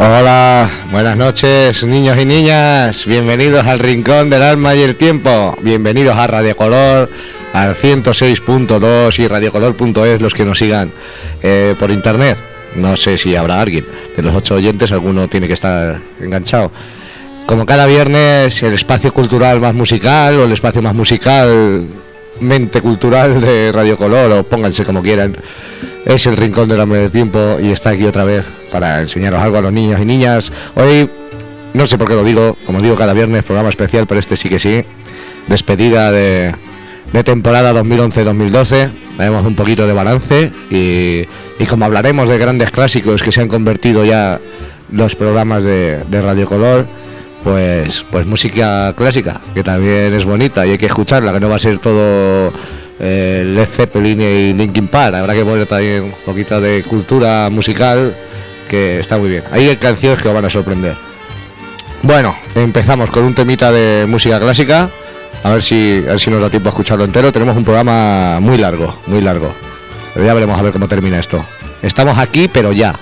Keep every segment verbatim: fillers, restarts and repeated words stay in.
Hola, buenas noches, niños y niñas. Bienvenidos al Rincón del Alma y el Tiempo. Bienvenidos a Radio Color, al ciento seis punto dos y radiocolor punto es, los que nos sigan eh, por internet. No sé si habrá alguien de los ocho oyentes, alguno tiene que estar enganchado. Como cada viernes, el espacio cultural más musical o el espacio más musical mente cultural de Radio Color, o pónganse como quieran, es el Rincón del Alma y el Tiempo, y está aquí otra vez para enseñaros algo a los niños y niñas. Hoy, no sé por qué lo digo, como digo cada viernes, programa especial, pero este sí que sí, despedida de, de temporada dos mil once dos mil doce, haremos un poquito de balance y, y como hablaremos de grandes clásicos que se han convertido ya los programas de, de Radio Color, pues, pues música clásica, que también es bonita y hay que escucharla, que no va a ser todo eh, Led Zeppelin y Linkin Park. Habrá que poner también un poquito de cultura musical, que está muy bien. Hay canciones que os van a sorprender. Bueno, empezamos con un temita de música clásica, a ver si, a ver si nos da tiempo a escucharlo entero. Tenemos un programa muy largo, muy largo, pero ya veremos a ver cómo termina esto. Estamos aquí, pero ya.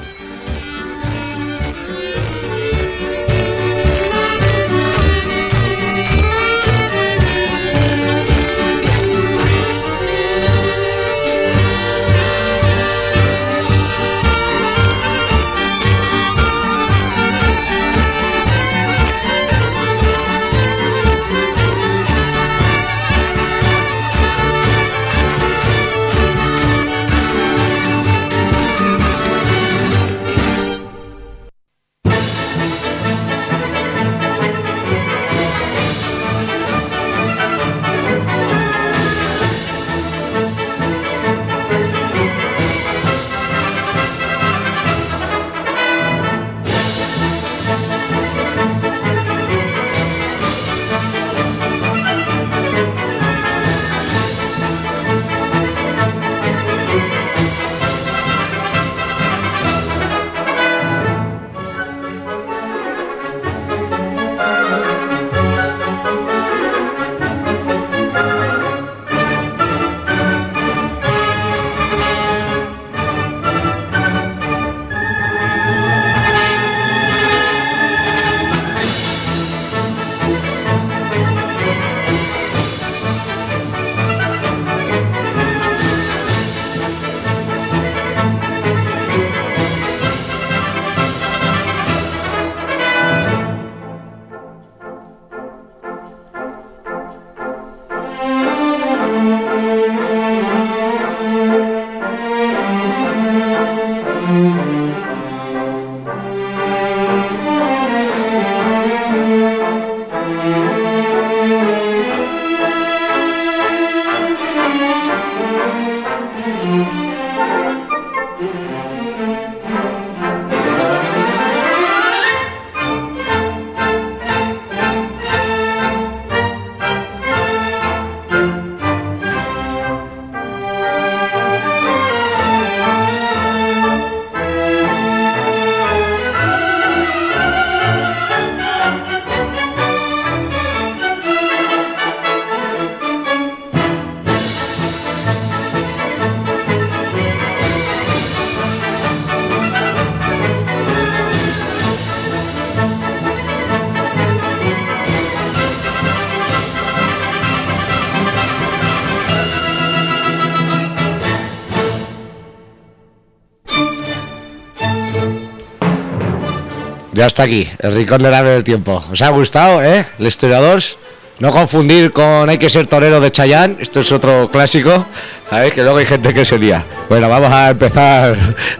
Ya está aquí, el Rincón del Alma del Tiempo. ¿Os ha gustado, eh? El historiadores. No confundir con Hay que ser torero de Chayanne. Esto es otro clásico. A ver, que luego hay gente que se lía. Bueno, vamos a empezar.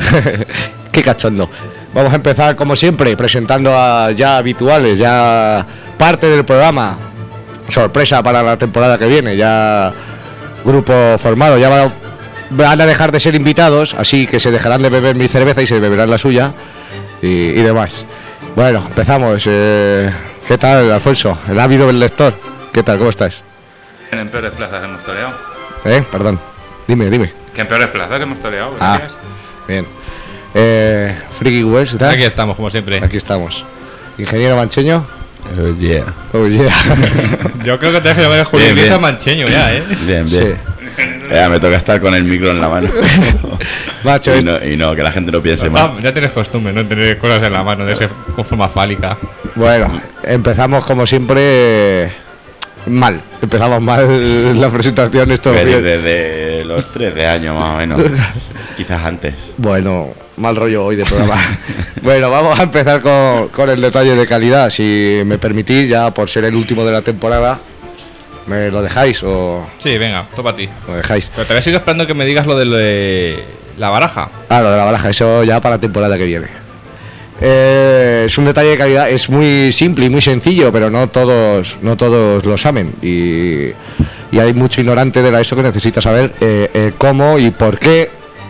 Qué cachondo. Vamos a empezar, como siempre, presentando a ya habituales, ya parte del programa. Sorpresa para la temporada que viene. Ya grupo formado. Ya van a, van a dejar de ser invitados, así que se dejarán de beber mi cerveza y se beberán la suya. Y, y demás. Bueno, empezamos. Eh, ¿Qué tal, Alfonso? El ávido del lector. ¿Qué tal? ¿Cómo estás? En peores plazas hemos toreado. Eh, perdón. Dime, dime. Que en peores plazas hemos toreado. Ah, bien. Eh, Friki West, ¿qué tal? Aquí estamos, como siempre. Aquí estamos. Ingeniero Mancheño. Oh yeah. Oh yeah. Yo creo que te has llamado Julio Iglesias Mancheño ya, ¿eh? Bien, bien. Sí. Ya me toca estar con el micro en la mano. Macho, y, no, y no, que la gente no piense Ah, mal. ya tienes costumbre, ¿no? Tener cosas en la mano de ese, con forma fálica. bueno, empezamos como siempre mal. Empezamos mal la presentación. Esto Desde, desde los trece años más o menos. Quizás antes. Bueno, mal rollo hoy de programa. Bueno, vamos a empezar con, con el detalle de calidad. Si me permitís, ya por ser el último de la temporada, ¿me lo dejáis o Sí, venga, topa a ti. lo dejáis? Pero todavía sigo esperando que me digas lo de lo de la baraja. Ah, lo de la baraja, eso ya para la temporada que viene. Eh, es un detalle de calidad, es muy simple y muy sencillo, pero no todos no todos lo saben. Y, y hay mucho ignorante de la ESO que necesita saber eh, eh, cómo y por qué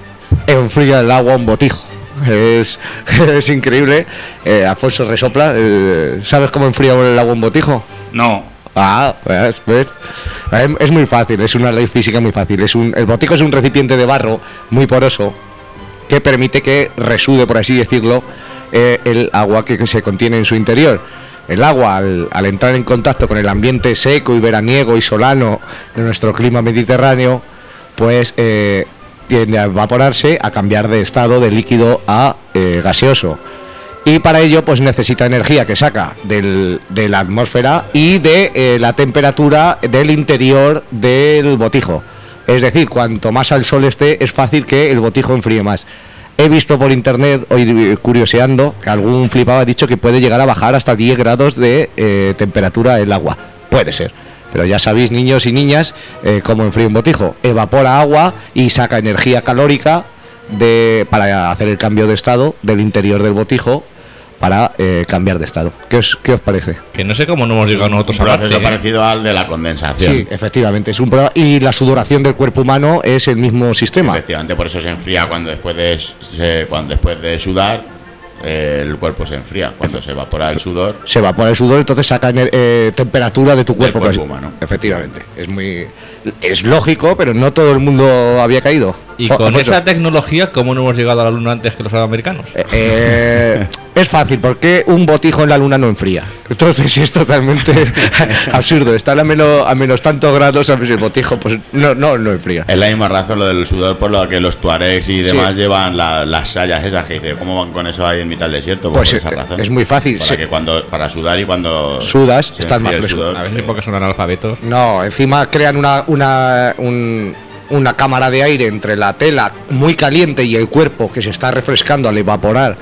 enfría el agua un botijo. Es, es increíble. Eh, Alfonso resopla. Eh, ¿Sabes cómo enfría el agua un botijo? No. Ah, ¿ves? ¿ves? Es, es muy fácil, es una ley física muy fácil. Es un, el botijo es un recipiente de barro muy poroso que permite que resude, por así decirlo, eh, el agua que, que se contiene en su interior. El agua, al, al entrar en contacto con el ambiente seco y veraniego y solano de nuestro clima mediterráneo, pues eh, tiende a evaporarse, a cambiar de estado de líquido a eh, gaseoso. Y para ello pues necesita energía que saca del, de la atmósfera y de eh, la temperatura del interior del botijo. Es decir, cuanto más al sol esté, es fácil que el botijo enfríe más. He visto por internet, hoy curioseando, que algún flipado ha dicho que puede llegar a bajar hasta diez grados de eh, temperatura el agua. Puede ser. Pero ya sabéis, niños y niñas, eh, cómo enfría un botijo. Evapora agua y saca energía calórica de, para hacer el cambio de estado del interior del botijo, para eh, cambiar de estado. ¿Qué os, qué os parece? Que no sé cómo no hemos llegado nosotros Un a proceso Marte, ¿eh? parecido al de la condensación. Sí, efectivamente, es un programa, y la sudoración del cuerpo humano es el mismo sistema. Efectivamente, por eso se enfría cuando después de, se, cuando después de sudar, eh, el cuerpo se enfría. Cuando se evapora el sudor, Se evapora el sudor, entonces saca eh, temperatura de tu cuerpo. cuerpo pues, humano. Efectivamente, es muy es lógico, pero no todo el mundo había caído. Y O- con Alfonso, esa tecnología, ¿cómo no hemos llegado a la Luna antes que los americanos? eh, eh, es fácil, porque un botijo en la luna no enfría. Entonces es totalmente absurdo. Estar a menos, a menos tantos grados, ¿sabes? El botijo pues no, no, no enfría. es la misma razón lo del sudor por lo que los tuaregs y Sí. demás llevan la- las sayas esas que dice, ¿cómo van con eso ahí en mitad del desierto? Pues, por esa eh, razón. es muy fácil. Para Se- que cuando para sudar y cuando Sudas, se estás más enfría el fresco. sudor, A ver si porque son analfabetos. No, encima crean una, una, un- una cámara de aire entre la tela muy caliente y el cuerpo que se está refrescando al evaporar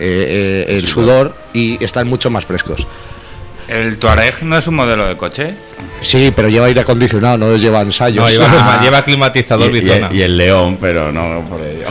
eh, eh, el sudor, y están mucho más frescos. ¿El Touareg no es un modelo de coche? Sí, pero lleva aire acondicionado, no lleva ensayos. No, lleva, Ah. lleva climatizador y, y- bizona. y el león, pero no por ello.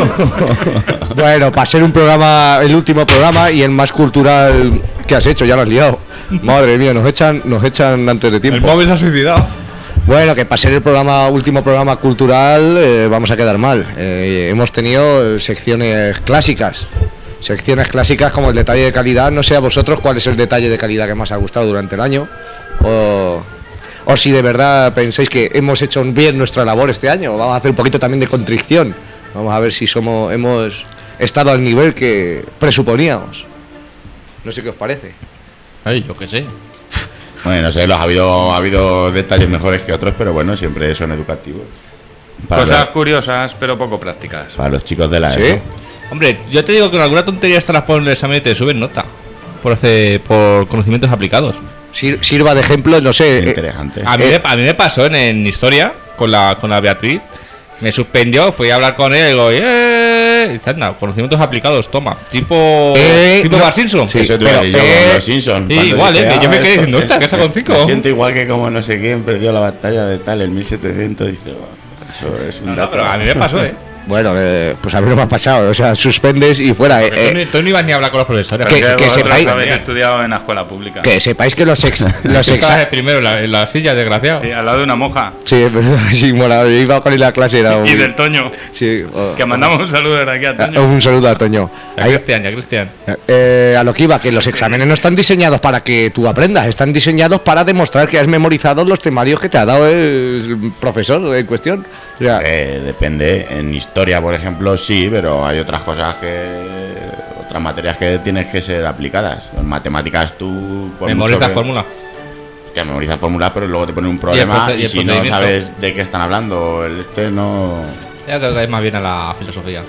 Bueno, para ser un programa, el último programa y el más cultural que has hecho, ya lo has liado. Madre mía, nos echan, nos echan antes de El tiempo. móvil se ha suicidado. Bueno, que para ser el programa último programa cultural eh, vamos a quedar mal. Eh, hemos tenido secciones clásicas. Secciones clásicas como el detalle de calidad. No sé a vosotros cuál es el detalle de calidad que más ha gustado durante el año. O, o si de verdad pensáis que hemos hecho bien nuestra labor este año. Vamos a hacer un poquito también de contrición. Vamos a ver si somos hemos estado al nivel que presuponíamos. No sé qué os parece. Ay, yo qué sé. Bueno, no sé, los ha habido ha habido detalles mejores que otros, pero bueno, siempre son educativos. Para, Cosas los, curiosas, pero poco prácticas. para los chicos de la ¿Sí? ESO. Hombre, yo te digo que con alguna tontería esta las ponen en el examen y te suben nota. Por, hacer, por conocimientos aplicados. Sir- sirva de ejemplo, no sé. eh, Interesante. A mí, Eh. me, a mí me pasó en, en historia con la, con la Beatriz. Me suspendió, fui a hablar con él y digo, ¡eh! Y dice, anda, conocimientos aplicados, toma. Tipo. Eh, tipo no. Bart Simpson. Sí, Eso te pero, iba a decir yo eh, con los Simpsons. sí, cuando igual, dice, eh, yo me "Ah, quedé esto- diciendo, "Hostia, que saco un cinco". Me siento igual que como no sé quién perdió la batalla de tal en mil setecientos. Dice, "Bueno, eso es un No, no, dato". pero a mí me pasó, ¿eh? Bueno, eh, pues a mí no me ha pasado. O sea, suspendes y fuera. eh, Porque tú, eh, ni, tú ni ibas ni a hablar con los profesores. Que- Porque que vosotros sepáis- habéis estudiado en la escuela pública. que sepáis que los ex, los tú estabas exa- primero en la, en la silla, desgraciado. Sí, al lado de una monja. Sí, es verdad, sí, mola. Yo iba con él a la clase, era un, Y del Toño. sí, o- Que mandamos un saludo desde aquí a a- Toño. un saludo a Toño. Ya, Ahí- Cristian, ya, Cristian. eh, a lo que iba, que los exámenes no están diseñados para que tú aprendas, están diseñados para demostrar que has memorizado los temarios que te ha dado el profesor en cuestión. O sea, Eh, depende. En historia, por ejemplo, sí, pero hay otras cosas que. Otras materias que tienes que ser aplicadas. En matemáticas tú. por mucho Memoriza que- fórmula. Hostia, memoriza el formular, pero luego te pone un problema proce- y y, el si no procedimiento. sabes de qué están hablando, el este no... Yo creo que es más bien a la filosofía.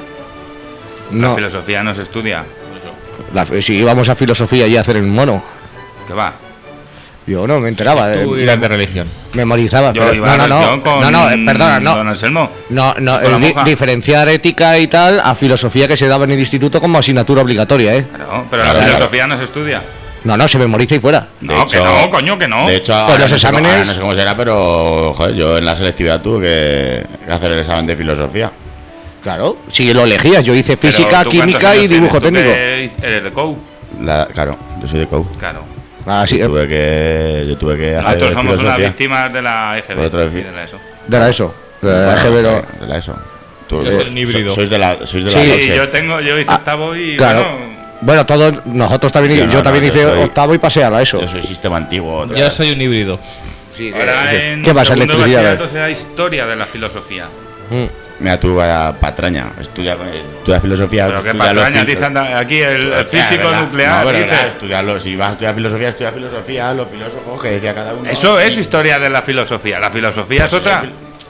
La No, filosofía no se estudia. la- si íbamos a filosofía y a hacer el mono, ¿Qué va? yo no me enteraba. Tú eh, irás de religión. memorizaba. Yo pero- iba no, a no, religión no, con no, no, eh, perdona, no. Don Anselmo. No, no, Con la eh, di- monja. diferenciar ética y tal a filosofía que se daba en el instituto como asignatura obligatoria, ¿eh? Claro, pero Claro, la claro. filosofía no se estudia. No, no, se memoriza y fuera. De No, hecho- que no, coño, que no. De hecho, Pues ahora los no sé cómo- exámenes- ahora no sé cómo será, pero joder, yo en la selectividad tuve que, que hacer el examen de filosofía. Claro, si lo elegías, yo hice Pero, física, ¿tú química cuántos y años dibujo tienes? ¿Tú técnico. que eres de C O U? La, claro, yo soy de C O U. Claro. Ah, sí, Yo eh, tuve que, yo tuve que hacer Nosotros somos unas filosofía. víctimas de la E G B. Otra vez. y de la ESO. de la ESO. De la Bueno, E G B, no. de la ESO. Tú- Yo soy so- un híbrido. Sois de la, sois de Sí, la Sí, noche. yo tengo, yo hice Ah, octavo y claro. bueno, Bueno, todos, nosotros también, Yo yo, no, también no, yo hice soy- octavo y pasé a la ESO. Yo soy sistema antiguo. otra Yo vez. soy un híbrido. Sí, ahora ¿qué- en ¿Qué pasa, segundo de electricidad? bachillerato será historia de la filosofía. Mm. Mira, tú vaya patraña, estudia, estudia filosofía. Pero qué estudia los patraña, filtros. dice anda- aquí el, el Hostia, físico ¿verdad? nuclear No, pero dice. verdad, estudiarlo, si vas a estudiar filosofía, estudia filosofía, los filósofos que decía cada uno. Eso es historia de la filosofía. La filosofía es otra.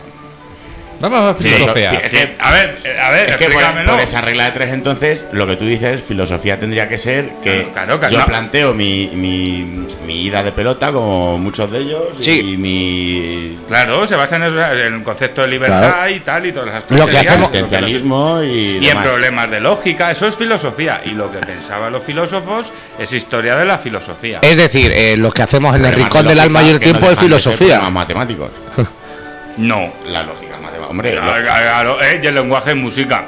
Vamos a Sí, filosofía. eso- sí, a ver, eh, a ver, Es que por, explícamelo. por esa regla de tres, entonces, lo que tú dices, filosofía tendría que ser que Claro, claro, yo no. planteo mi, mi, mi ida de pelota, como muchos de ellos, Sí. y mi Claro, se basa en, eso, en el concepto de libertad Claro. y tal y todas las Lo que hacemos- existencialismo y, Y en demás. problemas de lógica, eso es filosofía. Y lo que pensaban los filósofos es historia de la filosofía. Es decir, eh, lo que hacemos en el Problemas rincón de del lógica alma y el que no tiempo es dejan de ser filosofía. problemas matemáticos. No. La lógica matemática. Hombre, Ah, lo- claro, eh, y el lenguaje es música.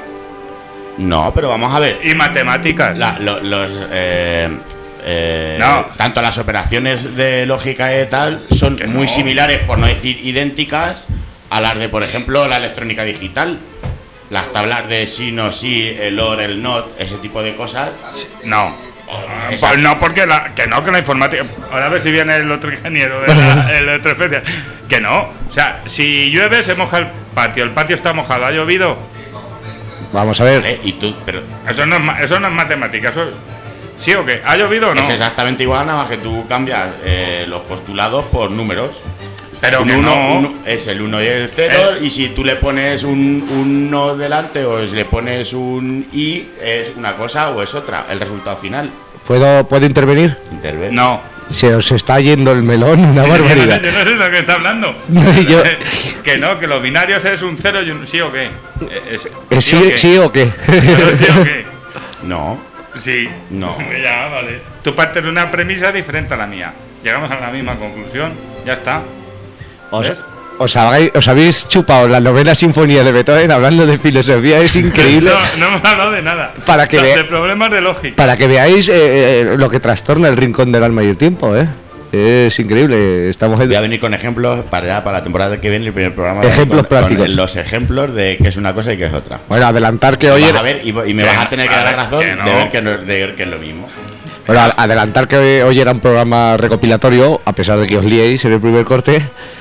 no, pero vamos a ver. Y matemáticas. La- lo- los eh, eh, No. tanto las operaciones de lógica y tal son Que muy no. similares, por no decir idénticas, a las de, por ejemplo, la electrónica digital. Las tablas de sí, no, sí, el or, el not, ese tipo de cosas. No. Exacto. Pues no, porque la, que no, que la informática. Ahora a ver si viene el otro ingeniero de la electroespecia. Que no. O sea, si llueve se moja el patio. El patio está mojado. ¿Ha llovido? Vamos a ver. ¿Vale? Y tú, pero Eso no es, ma- eso no es matemática. Eso es- ¿Sí o qué? ¿Ha llovido o no? es exactamente igual, nada más que tú cambias eh, los postulados por números. Pero Un que uno, no. uno- es el uno y el cero, Eh. y si tú le pones un, un no delante o si le pones un i, es una cosa o es otra, el resultado final. ¿Puedo, ¿Puedo intervenir? Interven. No. Se os está yendo el melón, una barbaridad. Yo no sé de lo que está hablando. Yo- Que no, que los binarios es un cero y un sí o qué. Eh, es- Eh, ¿Sí o ¿Sí, qué? sí o qué? ¿Sí o qué? No. Sí. No. Ya, vale. Tú partes de una premisa diferente a la mía. Llegamos a la misma conclusión. Ya está. Os, ¿Ves? os, habéis, os habéis chupado la novena sinfonía de Beethoven hablando de filosofía, es increíble. No, no hemos hablado de nada. Para que de, vea- de problemas de lógica. Para que veáis eh, eh, lo que trastorna el rincón del alma y el tiempo, ¿eh? Es increíble. Estamos en... Voy a venir con ejemplos para ya, para la temporada que viene, el primer programa. Ejemplos con, con prácticos. los ejemplos de qué es una cosa y qué es otra. Bueno, adelantar que Vas hoy a era... ver y, y me Que vas no, a tener que vale, dar razón que no. de, ver que no- de ver que es lo mismo. Bueno, a- adelantar que hoy era un programa recopilatorio, a pesar de que os liéis en el primer corte.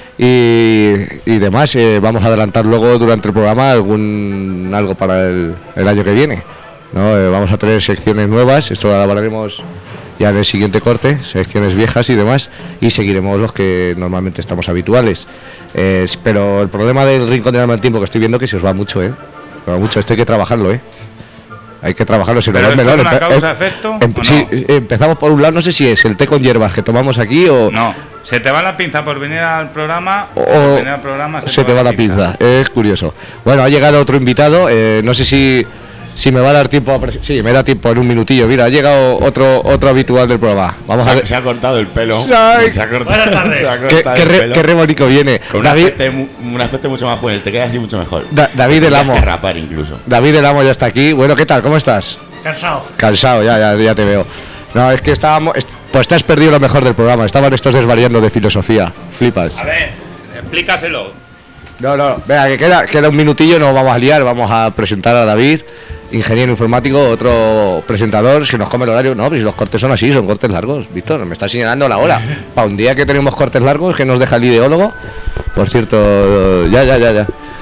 Y, y demás, eh, vamos a adelantar luego durante el programa algún algo para el, el año que viene, ¿no? Eh, vamos a tener secciones nuevas, esto lo hablaremos ya en el siguiente corte, secciones viejas y demás, y seguiremos los que normalmente estamos habituales. Eh, pero el problema del rincón del alma del tiempo que estoy viendo que se os va mucho, ¿eh? Se va mucho, esto hay que trabajarlo, ¿eh? Hay que trabajarlo, si no ¿Pero va el esto es melón. una Empe- causa-efecto em- o no? Sí, eh, empezamos por un lado, no sé si es el té con hierbas que tomamos aquí o... No. Se te va la pinza por venir al programa. O por venir al programa se, te va la pinza. Es curioso. Bueno, ha llegado otro invitado. eh, no sé si, si me va a dar tiempo a pres- Sí, me da tiempo en un minutillo. Mira, ha llegado otro otro habitual del programa. Vamos Se a ha, ver. se ha cortado el pelo. Ay. Se ha cortado, Buenas tardes. se ha Qué, cortado qué el re, pelo. qué re bonito viene. Con un David, aspecto, mu- un aspecto mucho más joven, te quedas así mucho mejor. Da- David el amo. Tendrías que rapar incluso. David el amo ya está aquí. Bueno, ¿qué tal? ¿Cómo estás? Cansado. Cansado, ya, ya, ya te veo. No, es que estábamos. est- Pues te has perdido lo mejor del programa. Estaban estos desvariando de filosofía. Flipas. A ver, explícaselo. No, no, venga, que queda, queda un minutillo, no vamos a liar, vamos a presentar a David, ingeniero informático, otro presentador, si nos come el horario, no, pues si los cortes son así, son cortes largos, Víctor, me está señalando la hora. Para un día que tenemos cortes largos, que nos deja el ideólogo, por cierto, ya, ya, ya, ya.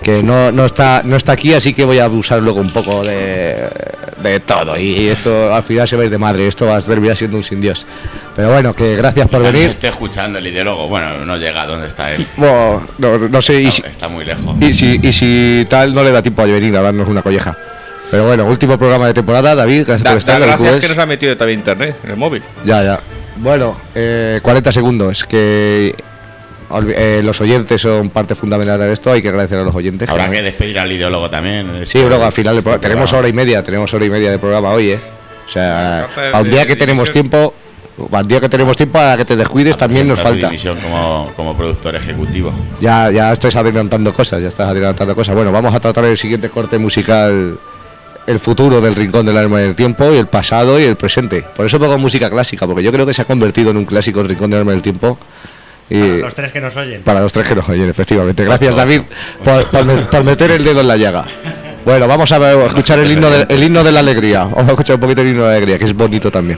que no, no está no está aquí, así que voy a abusar luego un poco de, de todo. Y esto al final se va a ir de madre, esto va a terminar siendo un sin Dios. Pero bueno, que gracias por Quizá venir. nos esté escuchando el ideólogo, bueno, no llega a dónde está él. Bueno, no, no sé, y No, si, está muy lejos. y, si, y si tal, no le da tiempo a venir a darnos una colleja. Pero bueno, último programa de temporada, David, gracias Da, por da estar. gracias Cubes. que nos ha metido también internet en el móvil. Ya, ya. Bueno, eh, cuarenta segundos, que olvi- eh, los oyentes son parte fundamental de esto, hay que agradecer a los oyentes. Habrá que- que despedir al ideólogo también. Sí, luego al final del programa. Este Tenemos programa. hora y media, tenemos hora y media de programa hoy, ¿eh? O sea, Carta de- a un día de que tenemos dimisión. tiempo, al día que tenemos tiempo, a que te descuides también nos Presenta su falta. dimisión como, como productor ejecutivo. Ya, ya estás adelantando cosas, ya estás adelantando cosas. Bueno, vamos a tratar el siguiente corte musical, el futuro del Rincón del Alma y del Tiempo, y el pasado y el presente. Por eso pongo música clásica, porque yo creo que se ha convertido en un clásico el Rincón del Alma y del Tiempo. Y Para los tres que nos oyen. para los tres que nos oyen, efectivamente. Gracias, Ocho, David, ocho, por, ocho. por me- por meter el dedo en la llaga. Bueno, vamos a, ver- a escuchar el himno, de, el himno de la alegría. Vamos a escuchar un poquito el himno de la alegría, que es bonito también.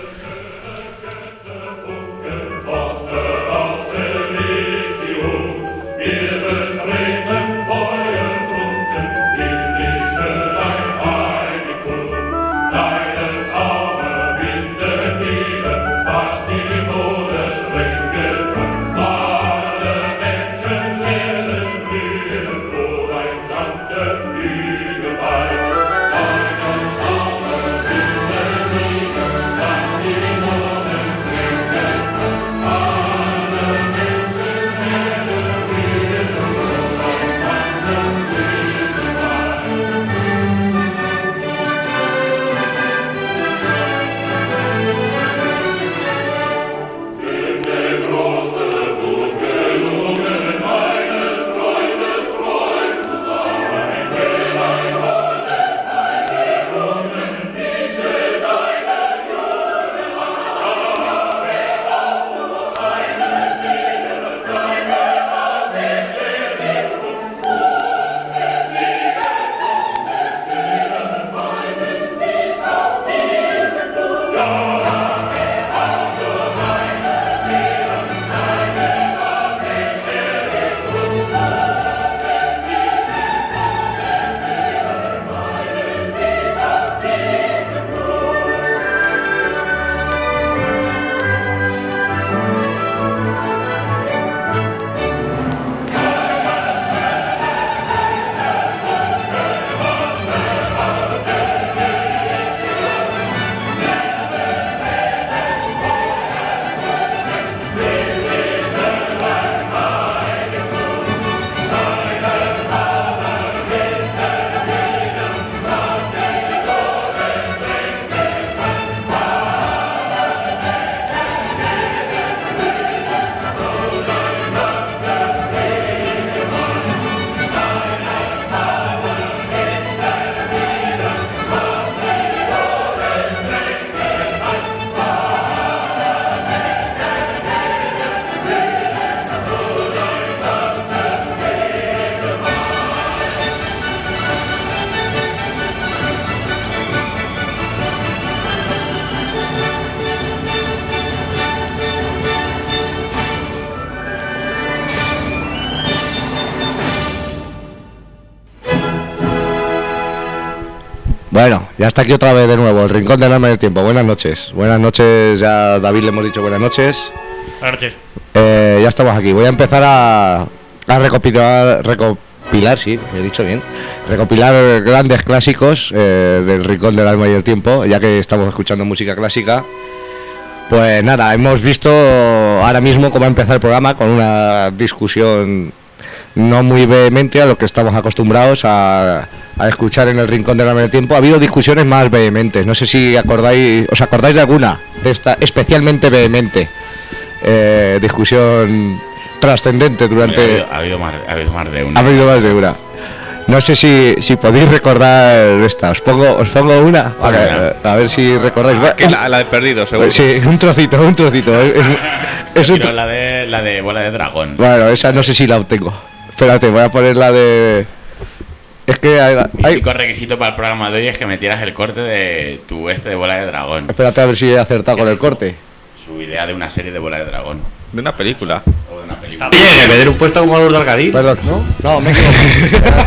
Bueno, ya está aquí otra vez de nuevo, el Rincón del Alma y del Tiempo. Buenas noches. Buenas noches, ya a David le hemos dicho buenas noches. Buenas noches. Eh, ya estamos aquí. Voy a empezar a, a recopilar, recopilar, sí, he dicho bien, recopilar grandes clásicos eh, del Rincón del Alma y del Tiempo, ya que estamos escuchando música clásica. Pues nada, hemos visto ahora mismo cómo empezar el programa con una discusión no muy vehemente a lo que estamos acostumbrados a, a escuchar en el Rincón del Alma y del Tiempo. Ha habido discusiones más vehementes, no sé si acordáis, os acordáis de alguna de esta especialmente vehemente eh, discusión trascendente durante... Ha habido, ha habido más, ha habido más de una. Ha habido más de una. No sé si, si podéis recordar esta. Os pongo, os pongo una para, a ver si recordáis. Va, Que la, la he perdido, seguro. Sí, un trocito, un trocito. Es, es- es un Quiero tro- la de, la de bola de dragón. Bueno, esa no sé si la obtengo. Espérate, voy a poner la de... Es que hay... Mi hay- único requisito para el programa de hoy es que metieras el corte de tu este de bola de dragón. Espérate a ver si he acertado con el corte. Su idea de una serie de bola de dragón. De una película. O de una película. Oye, que me den un puesto como los de Algarín. Perdón. No, no, me he equivocado.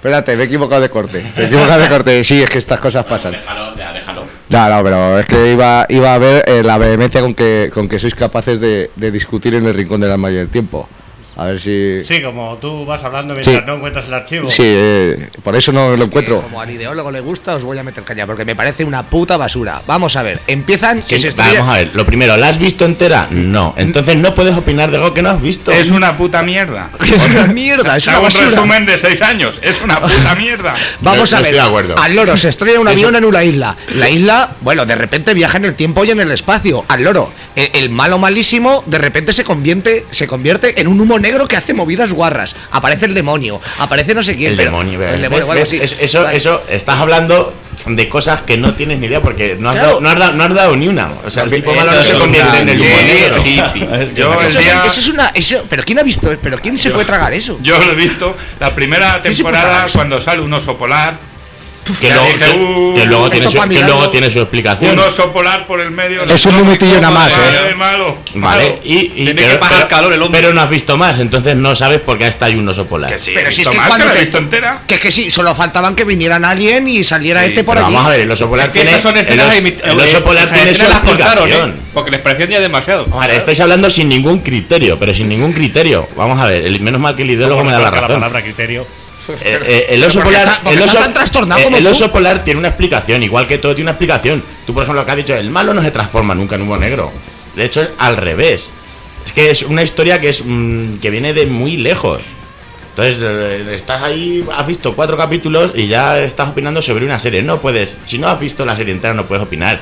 espérate, me he equivocado de corte. Me he equivocado de corte. Sí, es que estas cosas pasan. Déjalo, ya, déjalo. No, no, pero es que iba, iba a ver eh, la vehemencia con que, con que sois capaces de, de discutir en el rincón del alma y del tiempo. A ver si... Sí, como tú vas hablando mientras Sí. no encuentras el archivo. Sí, eh, por eso no lo encuentro. Como al ideólogo le gusta, os voy a meter caña, porque me parece una puta basura. Vamos a ver, empiezan que Sí, se estrella- vamos a ver, lo primero, ¿la has visto entera? No. Entonces no puedes opinar de algo que no has visto. Es una puta mierda. Es una mierda, es Te una hago un basura. resumen de seis años. Es una puta mierda. Vamos No- a no ver, estoy de acuerdo. al loro se estrella un Eso- avión en una isla. La isla, bueno, de repente viaja en el tiempo y en el espacio. Al loro, el, el malo malísimo de repente se convierte, se convierte en un humo negro que hace movidas guarras. Aparece el demonio, aparece no sé quién. El pero- demonio, el ¿ves? demonio, o algo ¿Ves? así. Es- Eso, Vale. eso, estás hablando de cosas que no tienes ni idea porque no has, Claro. dado, no has, dado, no has dado ni una. O sea, el tipo malo Eso no se es convierte una en el humo serie negro. hippie. Yo Eso el Eso, día- es, eso es una. Eso, pero ¿quién ha visto? ¿Pero quién se puede tragar eso? Yo lo he visto la primera ¿Qué se puede temporada tragar? cuando sale un oso polar. Que Ya luego, dije, que- uh, que luego tiene esto su, pa' que mirarlo. luego tiene su explicación. Un oso polar por el medio. Es un minutillo nada más, Malo, ¿eh? malo, Vale, malo. y, y Tiene pero, que pasar pero- calor el hombre. pero no has visto más, entonces no sabes por qué está ahí un oso polar. Que sí, Pero he si es visto que más, cuando que la he te- visto entera. Que es que sí, solo faltaban que vinieran alguien y saliera Sí, este por Pero allí. vamos a ver, el oso polar Es que tiene. esas son el escenas oso, imit- el oso eh, polar esas tiene su escenas las cortaron, explicación. ¿eh? Porque les parecían ya demasiado. Vale, estáis hablando sin ningún criterio, pero sin ningún criterio. Vamos a ver, el, menos mal que el ideólogo me da la Porque razón. palabra criterio. Eh, eh, el oso porque polar, está- porque el está oso, tan trastornado eh, como el tú. oso polar tiene una explicación, igual que todo tiene una explicación. Tú, por ejemplo, lo que has dicho, el malo no se transforma nunca en humo negro. De hecho, es al revés. Es que es una historia que es mm, que viene de muy lejos. Entonces, eh, estás ahí, has visto cuatro capítulos y ya estás opinando sobre una serie. No puedes, si no has visto la serie entera, no puedes opinar.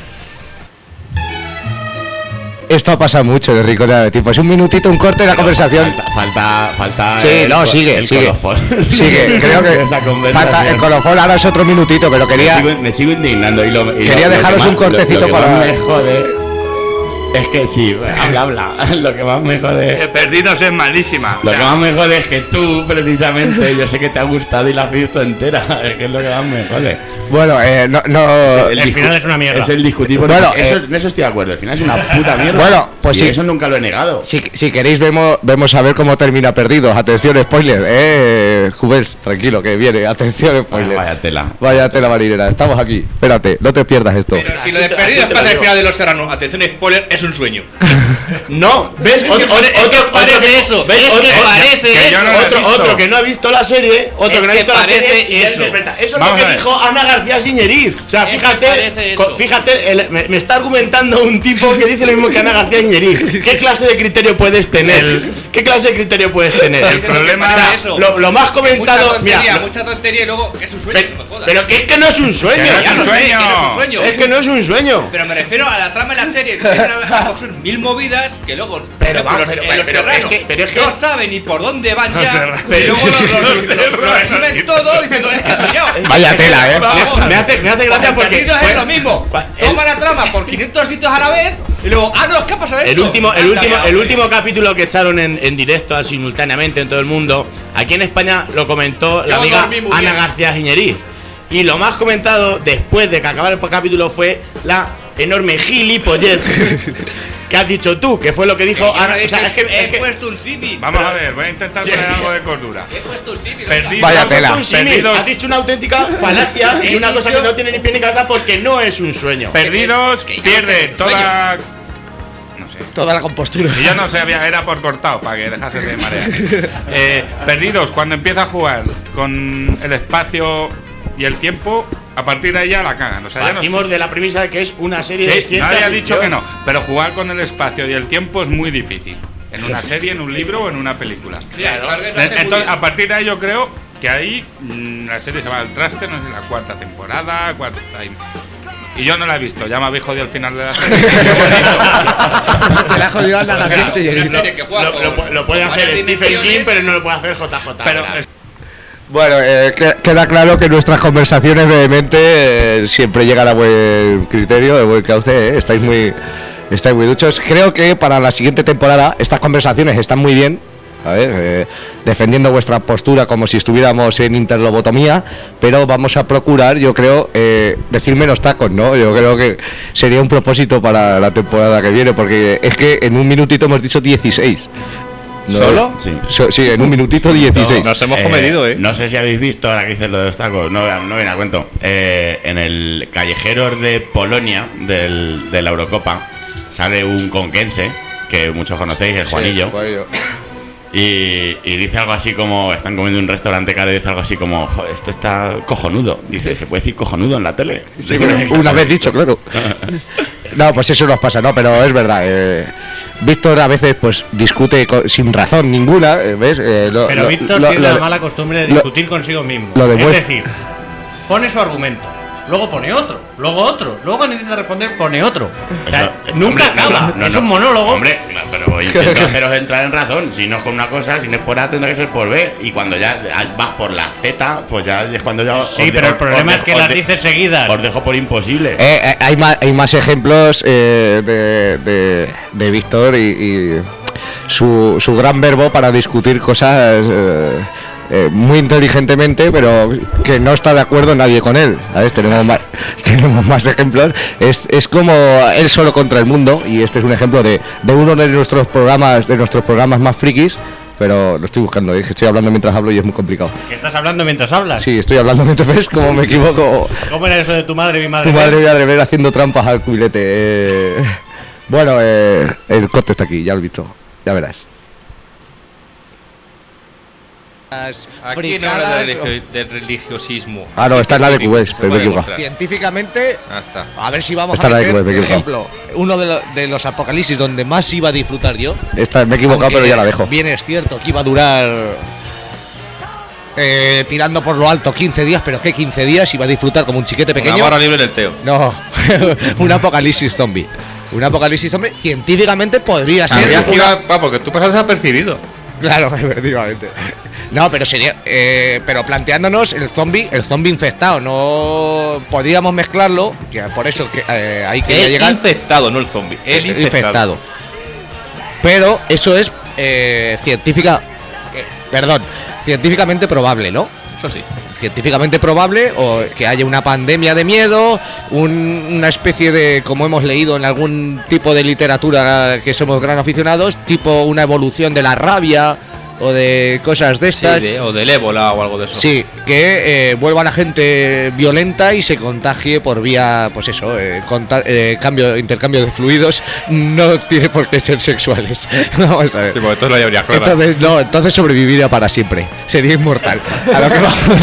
Esto ha pasado mucho en el rincón del tiempo. Es un minutito, un corte de la conversación. Falta, falta, falta Sí, el no, co- sigue, el sigue. colofón. Sigue, creo que Esa conversación. falta el colofón, ahora es otro minutito, pero Me quería... sigo, me sigo indignando y lo, y Quería lo- lo dejaros que un más- lo- cortecito lo que para- más me jode es que sí, habla, habla. Lo que más me Eh, jode. Perdidos es malísima. O Lo sea, que más me jode es que tú, precisamente, yo sé que te ha gustado y la has visto entera. Es que es lo que más me jode. Bueno, eh, no... no El discu- final es una mierda. Es el discutir. porque Bueno, eso, eh, en eso estoy de acuerdo. El final es una puta mierda. Bueno, pues sí. Eso nunca lo he negado. Si, si queréis vemos, vemos a ver cómo termina Perdidos. Atención, spoiler, eh, Jubels, tranquilo, que viene. Atención, spoiler. Vaya tela. Vaya tela marinera, estamos aquí. Espérate, no te pierdas esto. Pero si lo Así de te- perdido así te pasa lo al digo. final de los serranos, atención, spoiler, es un sueño. No, ¿ves? Es Otro, que otro, pare- es que otro, parece otro que- eso, ¿ves? es Otro, que otro- parece que yo no lo he otro, visto. otro que no ha visto la serie, otro Es que no ha que visto la serie parece y ya eso. interpreta. Eso es Vamos lo que a ver. dijo Ana García Siñeriz. O sea, Es que fíjate, parece co- eso. fíjate, el- me, me está argumentando un tipo que dice lo mismo que Ana García Siñeriz. ¿Qué clase de criterio puedes tener? ¿Qué clase de criterio puedes tener? El problema- o sea, eso. lo, lo más comentado, Mucha tontería, mira, lo- mucha tontería y luego que es un sueño, pero, no me jodas. pero que es que no es un sueño. Que no es Ya un lo sé, sueño. que no es un sueño. Es que no es un sueño. Pero me refiero a la trama de la serie, que tiene una- son mil movidas que luego Pero por vamos, ejemplo, pero- los, pero- los pero serranos es que- pero es que- no saben ni por dónde van Los ya, serranos. y luego lo, lo- lo- Los lo- lo serranos. resumen todo diciendo es que he soñado. Vaya tela, eh. Vamos. Me hace, me hace gracia Porque porque Perdidos fue- es lo mismo. fue- el- Toma la trama por quinientos sitios a la vez y luego, ah, no, es que ha pasado esto. El último, el Anda último, ya, el hombre. último capítulo que echaron en, en directo simultáneamente en todo el mundo, aquí en España lo comentó la Yo amiga dormí muy Ana bien. García Giñerí. Y lo más comentado después de que acabara el capítulo fue la enorme gilipollez que has dicho tú, que fue lo que dijo Yo no Ana. he O sea, dicho- es que, es he que- puesto un símil. Vamos a ver, voy a intentar Sí. poner algo de cordura. He puesto un símil. Perdido. Vaya has puesto tela. un símil, Perdidos. has dicho una auténtica falacia y He una cosa dicho- que no tiene ni pie ni cabeza porque no es un sueño. Perdidos que ya no pierde sé, toda. No sé. Toda la compostura. Y yo no sabía, era por cortado, para que dejase de marear. Eh, Perdidos, cuando empieza a jugar con el espacio y el tiempo, a partir de ahí ya la cagan. O sea, ya no. Partimos de la premisa de que es una serie de Sí, ciencia nadie ha ficción. dicho que no, pero jugar con el espacio y el tiempo es muy difícil. En una serie, en un libro o en una película. Claro. Entonces, a partir de ahí yo creo que ahí mm, la serie se va al traste, no sé, la cuarta temporada, cuarta. ahí. Y yo no la he visto, ya me habéis jodido al final de la serie. Te la ha jodido Ana O sea, García Siñeriz. una serie que juega Lo, lo con- lo- lo puede con hacer varias Stephen dimensiones. King, pero no lo puede hacer J J. Pero Abrams. es- Bueno, eh, que- queda claro que nuestras conversaciones brevemente eh, siempre llegan a buen criterio, de buen cauce, eh, estáis muy estáis muy duchos. Creo que para la siguiente temporada estas conversaciones están muy bien, a ver, eh, defendiendo vuestra postura como si estuviéramos en interlobotomía, pero vamos a procurar, yo creo, eh, decir menos tacos, ¿no? Yo creo que sería un propósito para la temporada que viene, porque es que en un minutito hemos dicho dieciséis. No, ¿Solo? Sí. So- sí, en un minutito dieciséis. Nos hemos comedido, ¿eh? No sé si habéis visto, ahora que dices lo de los tacos, no, no viene a cuento. Eh, en el Callejeros de Polonia, del, de la Eurocopa, sale un conquense, que muchos conocéis, el Juanillo. Y, y dice algo así como, están comiendo en un restaurante caro y dice algo así como, "Joder, esto está cojonudo". Dice, ¿se puede decir cojonudo en la tele? Sí, una vez dicho, claro. No, pues eso nos pasa, no, pero es verdad. Eh, Víctor a veces pues discute co- sin razón ninguna, eh, ¿ves? Eh, lo- Pero lo- Víctor lo- tiene lo- la mala costumbre de lo- discutir consigo mismo. lo Es demuestra- decir, pone su argumento, luego pone otro, luego otro, luego cuando intenta responder pone otro. O sea, Eso- nunca hombre, acaba, no, no, es no. un monólogo. Hombre, pero intento haceros entrar en razón. Si no es con una cosa, si no es por A, tendrá que ser por B. Y cuando ya vas por la Z, pues ya es cuando ya. Sí, os pero de- el problema os es de- que os las de- dices seguidas. Os dejo por imposible. Eh, eh, hay, más, hay más ejemplos eh, de, de, de Víctor y, y su, su gran verbo para discutir cosas eh, eh, muy inteligentemente, pero que no está de acuerdo nadie con él. ¿Sabes? Tenemos más, tenemos más ejemplos. Es, es como él solo contra el mundo, y este es un ejemplo de, de uno de nuestros programas, de nuestros programas más frikis. Pero lo estoy buscando, ¿eh? Que estoy hablando mientras hablo y es muy complicado. ¿Que estás hablando mientras hablas? Sí, estoy hablando mientras ves como me equivoco. ¿Cómo era eso de tu madre y mi madre? Tu madre y mi madre ver haciendo trampas al cubilete. Eh, bueno, eh, el corte está aquí, ya lo he visto. Ya verás. Aquí no habla de, religio- de religiosismo. Ah, no, esta es la de Cubes, Se pero me he puede equivocado. encontrar. Científicamente, Ah, está. a ver si vamos Esta a la de meter, Cubes, me he por equivocado. ejemplo, uno de, lo- de los apocalipsis donde más iba a disfrutar yo. Esta me he equivocado, aunque pero ya la dejo. Bien es cierto que iba a durar eh, tirando por lo alto quince días, pero que quince días iba a disfrutar como un chiquete Una pequeño. barra libre del Teo. No, un apocalipsis zombie. Un apocalipsis zombie científicamente podría ser. Sabías que una- iba- va, porque tú pasas desapercibido. Claro, efectivamente. No, pero sería. eh, pero planteándonos el zombie, el zombie infectado, no podríamos mezclarlo, que por eso que eh, ahí quería El llegar. infectado, no el zombie. El infectado. Pero eso es eh, científica. eh, perdón, científicamente probable, ¿no? Eso sí. Científicamente probable o que haya una pandemia de miedo, un- una especie de, como hemos leído en algún tipo de literatura que somos gran aficionados, tipo una evolución de la rabia o de cosas de Sí, estas. de- o del ébola o algo de eso. Sí, que eh, vuelva la gente violenta y se contagie por vía, pues eso, eh, conta- eh, cambio, intercambio de fluidos. No tiene por qué ser sexuales. Vamos a ver. Sí, porque esto es la teoría clara. Entonces, no, entonces sobreviviría para siempre. Sería inmortal. A lo que vamos.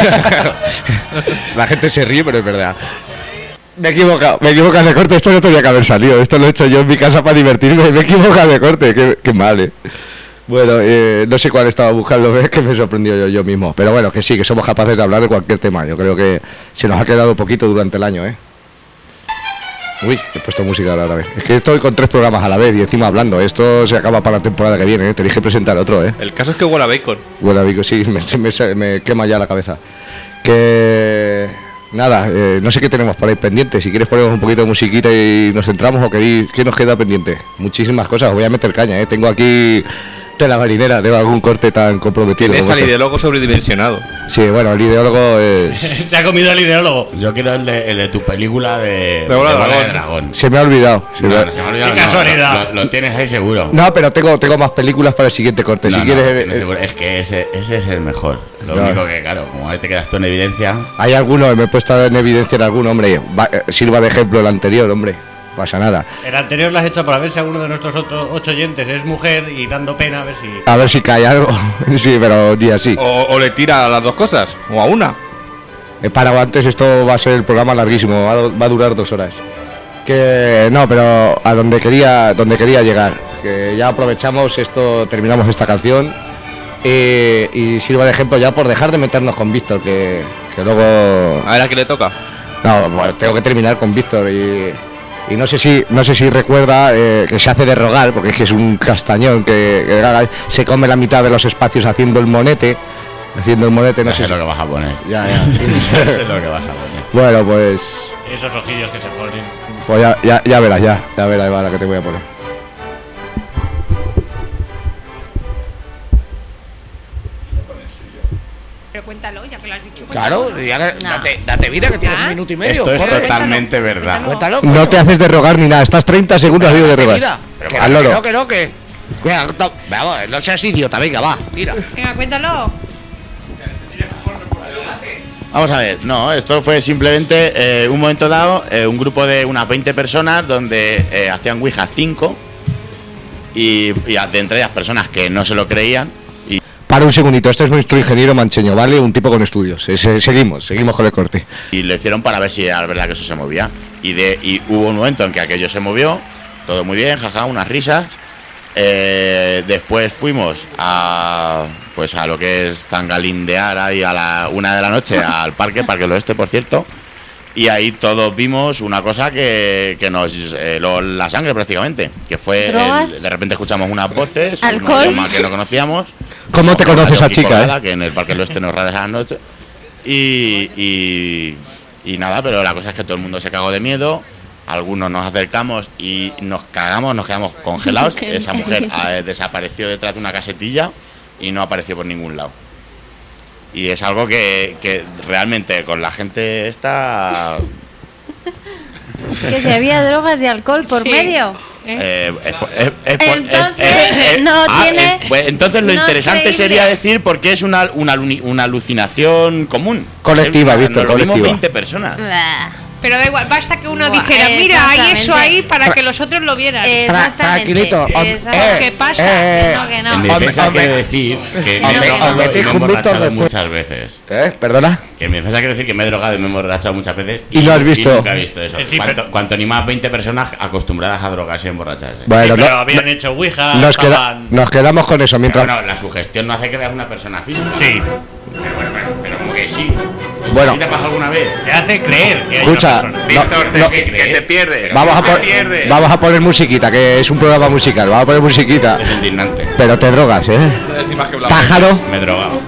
La gente se ríe, pero es verdad. Me he equivocado, me he equivocado de corte. Esto no tenía que haber salido. Esto lo he hecho yo en mi casa para divertirme. Me he equivocado de corte. Qué, qué mal, eh. Bueno, eh, no sé cuál estaba buscando, es que me he sorprendido yo, yo mismo. Pero bueno, que sí, que somos capaces de hablar de cualquier tema. Yo creo que se nos ha quedado poquito durante el año, ¿eh? Uy, he puesto música a la vez. Es que estoy con tres programas a la vez y encima hablando. Esto se acaba para la temporada que viene, ¿eh? Tenéis que presentar otro, ¿eh? El caso es que huele a bacon. Bueno, digo, sí, me, me- me quema ya la cabeza. Que... Nada, eh, no sé qué tenemos por ahí pendiente. Si quieres ponemos un poquito de musiquita y nos centramos o queréis... ¿Qué nos queda pendiente? Muchísimas cosas, os voy a meter caña, ¿eh? Tengo aquí tela marinera de algún corte tan comprometido. Tienes como al este. ideólogo sobredimensionado. Sí, bueno, el ideólogo es... Se ha comido el ideólogo. Yo quiero el de, el de tu película de, De Bola de Bola Dragón. Dragón. Se me ha olvidado. se No, me ha- no, se me ha olvidado, Qué no, casualidad. Lo, lo tienes ahí seguro. No, pero tengo, tengo más películas para el siguiente corte. No, si no, quieres... lo eh, tienes eh, seguro. Es que ese, ese es el mejor. Lo No. único que, claro, como ahí te quedas tú en evidencia. hay alguno, me he puesto en evidencia en alguno, hombre. Va- eh, sirva de ejemplo el anterior, hombre. Pasa nada. El anterior lo has hecho para ver si alguno de nuestros otros ocho oyentes es mujer y dando pena a ver si. A ver si cae algo. Sí, pero ni así. O, o le tira a las dos cosas. O a una. He parado antes, esto va a ser el programa larguísimo, va, a- va a durar dos horas. Que no, pero a donde quería, donde quería llegar. Que ya aprovechamos esto, terminamos esta canción y, y sirva de ejemplo ya por dejar de meternos con Víctor, que, que luego. A ver a qué le toca. No, bueno, tengo que terminar con Víctor y, y no sé si no sé si recuerda eh, que se hace de rogar, porque es que es un castañón que, que se come la mitad de los espacios haciendo el monete, haciendo el monete, no No sé sé si... lo que vas a poner. Ya, ya. No sé lo que vas a poner. Bueno, pues Esos ojillos que se ponen. Pues ya, ya, ya verás, ya, ya verás, Eva, la que te voy a poner. Pero cuéntalo, ya que lo has dicho. Claro, cuéntalo. ya que- No. date, date vida que tienes Ah. un minuto y medio. Esto es corre. totalmente verdad. Cuéntalo. No te haces de rogar ni nada, estás treinta segundos Pero de date rogar. vida. Pero que Al no, loro. que no, que no, que. Venga, to- vamos, no seas idiota, venga, va, tira. Venga, cuéntalo. Vamos a ver, no, esto fue simplemente eh, un momento dado, eh, un grupo de unas veinte personas donde eh, hacían Ouija cinco y, y de entre ellas personas que no se lo creían. Y Para un segundito, este es nuestro ingeniero mancheño, ¿vale? Un tipo con estudios. Eh, se- seguimos, seguimos con el corte. y lo hicieron para ver si era verdad que eso se movía. Y, de, y hubo un momento en que aquello se movió, todo muy bien, jaja, unas risas. Eh, después fuimos a pues a lo que es Zangalindear ahí a la una de la noche al parque, Parque del Oeste, por cierto. Y ahí todos vimos una cosa que, que nos heló la sangre prácticamente. Que fue, ¿Drogas? el- de repente escuchamos unas voces, un ¿Alcohol? idioma que no conocíamos. ¿Cómo te Como conoce esa Radio Kiko chica, Gala, eh? que en el Parque del Oeste nos rara esa noche. Y, y, y nada, pero la cosa es que todo el mundo se cagó de miedo. Algunos nos acercamos y nos cagamos, nos quedamos congelados. Qué Esa mujer eh, desapareció detrás de una casetilla y no apareció por ningún lado. Y es algo que, que realmente con la gente esta... Que si había drogas y alcohol por Sí. medio. eh, es por- es- es por- Entonces, no ah, tiene- eh, pues entonces lo no interesante creíble. sería decir por qué es una, una, aluni- una alucinación común. Colectiva, Nos Víctor, lo vimos colectiva. veinte personas. Bah. Pero da igual, basta que uno Buah, dijera, mira, hay eso exactamente. ahí para que los otros lo vieran. Exactamente. tranquilito, om- exactamente. ¿Qué pasa? eh, No, que no. En mi Hombre, defensa hombre. quiero decir que me he Hombre, drogado hombre, y me he dijo un Víctor emborrachado de fu- muchas veces. ¿Eh? ¿Perdona? Que en mi defensa quiero decir que me he drogado y me he emborrachado muchas veces. ¿Y lo has visto? nunca he visto eso. Eh, sí, cuanto, pero- cuanto ni más veinte personas acostumbradas a drogarse y emborracharse. Bueno, pero no- habían no- hecho Ouija, nos, queda- estaban- nos quedamos con eso Pero mientras. no, la sugestión no hace que veas una persona física. Sí, Pero bueno, pero, pero como que sí. Bueno. ¿Sí te pasa alguna vez? te hace creer que hay Escucha, una persona. no, Víctor, no, que, que te pierdes. Vamos a, te pon- pierdes. vamos a poner musiquita, que es un programa musical. Vamos a poner musiquita. Es indignante. Pero te drogas, ¿eh? Encima que hablamos. Pájaro. Me he drogado.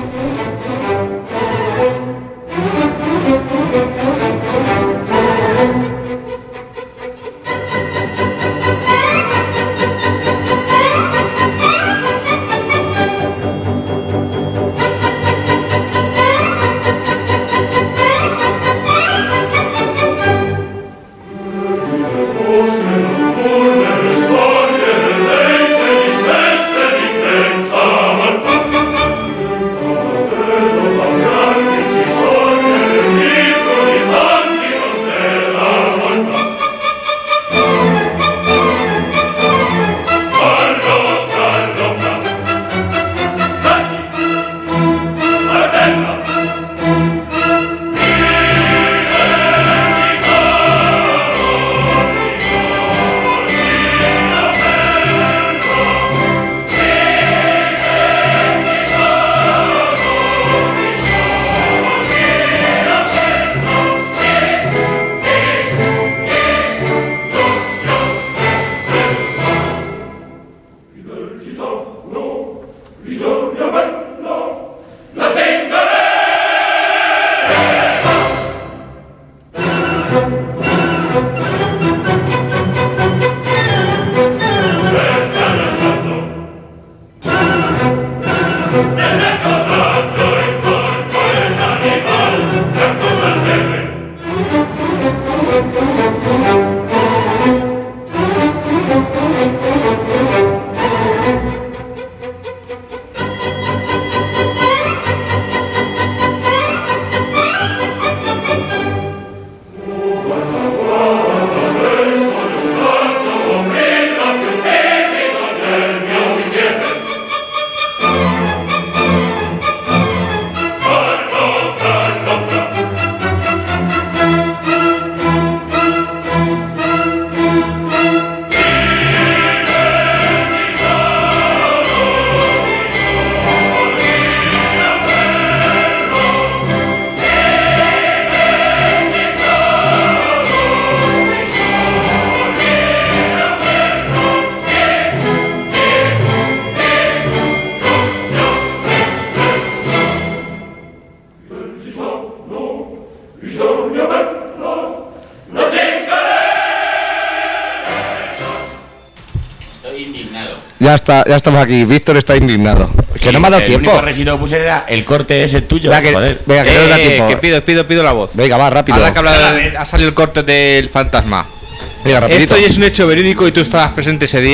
Estoy indignado. Ya está, ya estamos aquí. Víctor está indignado. Que Sí, no me ha dado el tiempo. único residuo que puse era el corte ese tuyo. Venga, que, Joder. venga, que no nos da Eh, tiempo. que pido, pido, pido la voz. Venga, va, rápido. Ahora que habla de- ha salido el corte del fantasma. Venga, rapidito. Esto ya es un hecho verídico y tú estabas presente ese día.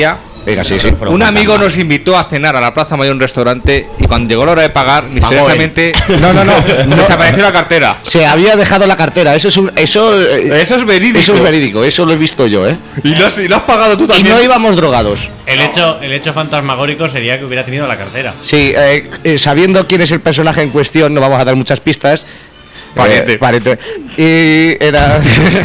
Venga, sí, sí. Un amigo nos invitó a cenar a la Plaza Mayor, un restaurante, y cuando llegó la hora de pagar, misteriosamente No, no, no. no. desapareció la cartera. Se había dejado la cartera. Eso es un, eso, eh, Eso es verídico. eso es verídico. Eso lo he visto yo, ¿eh? Y lo has, y lo has pagado tú Y también. no íbamos drogados. El hecho, el hecho fantasmagórico sería que hubiera tenido la cartera. Sí, eh, eh, sabiendo quién es el personaje en cuestión, no vamos a dar muchas pistas. Pariente. Eh, pariente. Y era.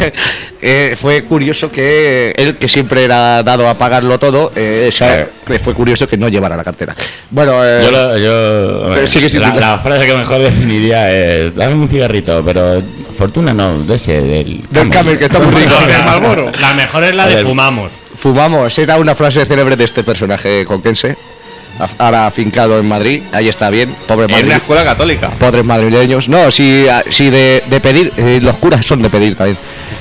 eh, fue curioso que él, que siempre era dado a pagarlo todo, eh, esa- eh, fue curioso que no llevara la cartera. Bueno, eh, Yo, lo- yo hombre, sí que sí, la, sí. la frase que mejor definiría es: dame un cigarrito, pero fortuna no, de ese, del. del Camel, que está muy rico. La mejor es la A de ver. fumamos. Fumamos, era una frase célebre de este personaje conquense, af- ahora afincado en Madrid. Ahí está bien, pobre En una Madrid. escuela católica. Pobres madrileños. No, si, si de, de pedir, eh, los curas son de pedir también.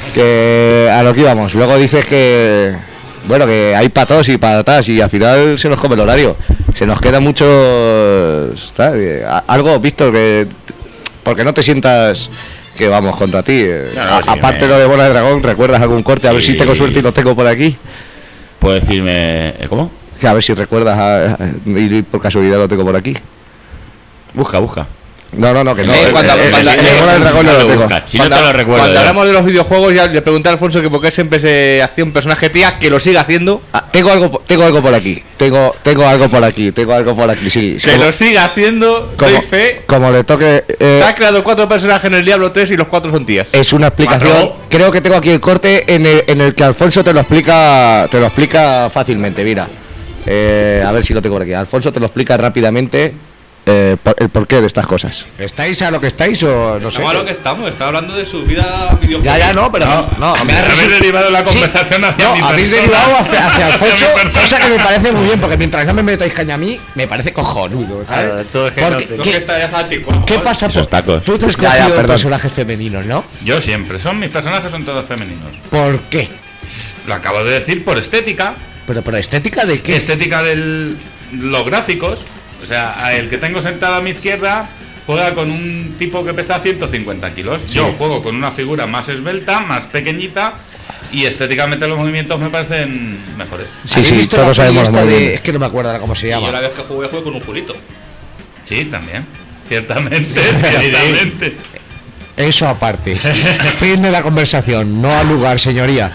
Que a lo que íbamos. Luego dices que, bueno, que hay patos y patatas y al final se nos come el horario. Se nos queda mucho. está, eh, a- Algo, Víctor, que. Porque no te sientas que vamos contra ti. eh. No, no, A- sí, aparte me- lo de bola de dragón, ¿recuerdas algún corte? A ver Sí. si tengo suerte y lo tengo por aquí. Puedo decirme. ¿eh, ¿Cómo? Que a ver si recuerdas a- a- y por casualidad lo tengo por aquí. Busca, busca. No, no, no, que no. Eh, eh, cuando- eh, cuando- el de bola del dragón no lo tengo. busca. Si no Cuando- te lo recuerdo. Cuando yo. hablamos de los videojuegos, ya le pregunté a Alfonso que por qué siempre se hacía un personaje tía, que lo sigue haciendo. Ah, tengo algo, po- tengo algo por aquí. Tengo, tengo algo por aquí. Tengo algo por aquí. Sí. Que como, lo sigue haciendo, doy como, fe. como le toque. eh, Se ha creado cuatro personajes en el Diablo tres y los cuatro son tías. es una explicación. Cuatro. Creo que tengo aquí el corte en el, en el que Alfonso te lo explica, te lo explica fácilmente. Mira, Eh, a ver si lo tengo por aquí. Alfonso te lo explica rápidamente. Eh, por- el porqué de estas cosas. ¿Estáis a lo que estáis o no sé? Estamos a lo que estamos, está hablando de su vida videojuegos. Ya, ya, no, pero no. no, me ha Habéis resu- derivado la conversación hacia No, mi habéis persona. derivado hacia, hacia Alfonso, mi persona. cosa que me parece muy bien, porque mientras no me metáis caña a mí, me parece cojonudo, ¿sabes? Ah, tú es que Porque- no te- Tú ¿qué, que estás ya anticuerpo. qué pasa? Esos por- tacos. Tú te has Ya, ya, escogido perdón. personajes femeninos, ¿no? Yo siempre, son mis personajes son todos femeninos. ¿Por qué? Lo acabo de decir por estética. ¿Pero por estética de qué? Estética de los gráficos. O sea, a el que tengo sentado a mi izquierda juega con un tipo que pesa ciento cincuenta kilos. Yo juego con una figura más esbelta, más pequeñita. Y estéticamente los movimientos me parecen mejores. Sí, ¿Habéis sí, visto todos la peli sabemos esta muy de- bien. Es que no me acuerdo ahora cómo se Y yo la llama. vez que jugué jugué con un Julito. Sí, también. Ciertamente, ciertamente. Eso aparte. Fin de la conversación, no al lugar, señoría.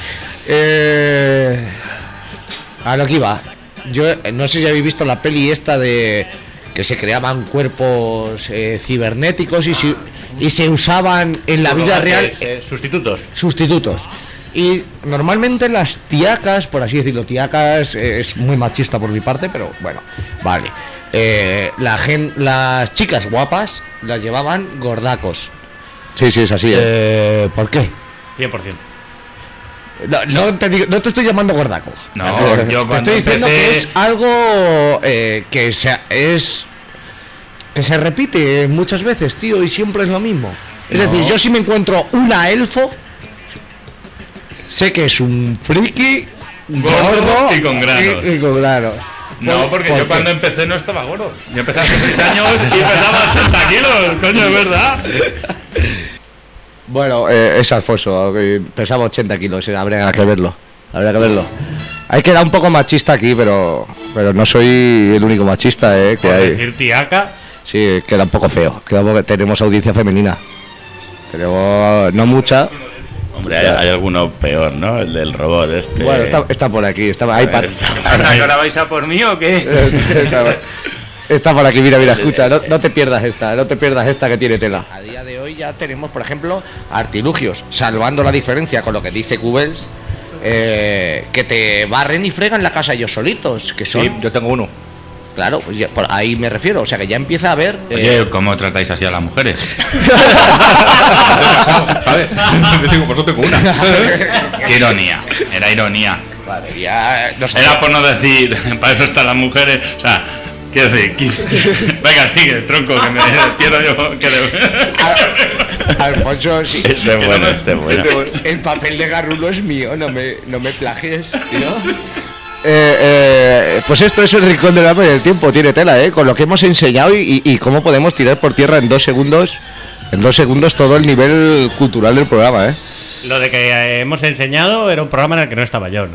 Eh, a lo que iba. Yo eh, no sé si habéis visto la peli esta de que se creaban cuerpos eh, cibernéticos y, se, y se usaban en la vida real Eh, sustitutos. sustitutos. Y normalmente las tiacas, por así decirlo, tiacas eh, es muy machista por mi parte, pero bueno, vale. Eh, la gen, las chicas guapas las llevaban gordacos. Sí, sí, es así. ¿eh? Eh, ¿Por qué? cien por ciento. No, no te digo- no te estoy llamando gordaco. No, Te yo cuando estoy diciendo empecé- que es algo eh, que se, es que se repite muchas veces, tío, y siempre es lo mismo. Es No. decir, yo si me encuentro una elfo, sé que es un friki Gordo y con granos. y- y con granos. No, ¿Por- porque por yo qué? cuando empecé no estaba gordo. Yo empecé hace seis años y pesaba ochenta kilos, coño, es verdad. Bueno, eh, es Alfonso, que pesaba ochenta kilos, eh, habría que verlo. Habría que verlo. Hay que dar un poco machista aquí, pero pero no soy el único machista, eh, que Por hay. decir tiaca. Sí, queda un poco feo. Queda un poco- tenemos audiencia femenina. Tenemos no mucha. Hombre, hay, hay alguno peor, ¿no? El del robot este. Bueno, está, está por aquí, está ahí pa- ¿Ahora vais a por mí o qué? está, está por aquí, mira, mira, escucha, no, no te pierdas esta, no te pierdas esta que tiene tela. A día de hoy ya tenemos, por ejemplo, artilugios, salvando la diferencia con lo que dice Cubels, eh, que te barren y fregan la casa ellos solitos, que son, Sí, yo tengo uno. claro, pues ya- por ahí me refiero, o sea que ya empieza a haber... eh, Oye, ¿cómo tratáis así a las mujeres? ¿Sabes? Yo tengo, pues yo tengo una. Qué ironía, era ironía. vale, ya no sé. Era por no decir, para eso están las mujeres. O sea, quiero decir, qui- venga, sigue, tronco, que me quiero yo. Que le- Alfonso, sí, Este es bueno, este es bueno. el papel de Garrulo es mío, no me, no me plagies, tío. Eh, eh, pues esto es el rincón del alma y del tiempo, tiene tela, ¿eh? Con lo que hemos enseñado y, y- y cómo podemos tirar por tierra en dos segundos, en dos segundos todo el nivel cultural del programa, ¿eh? Lo de que eh, hemos enseñado era un programa en el que no estaba yo, ¿no?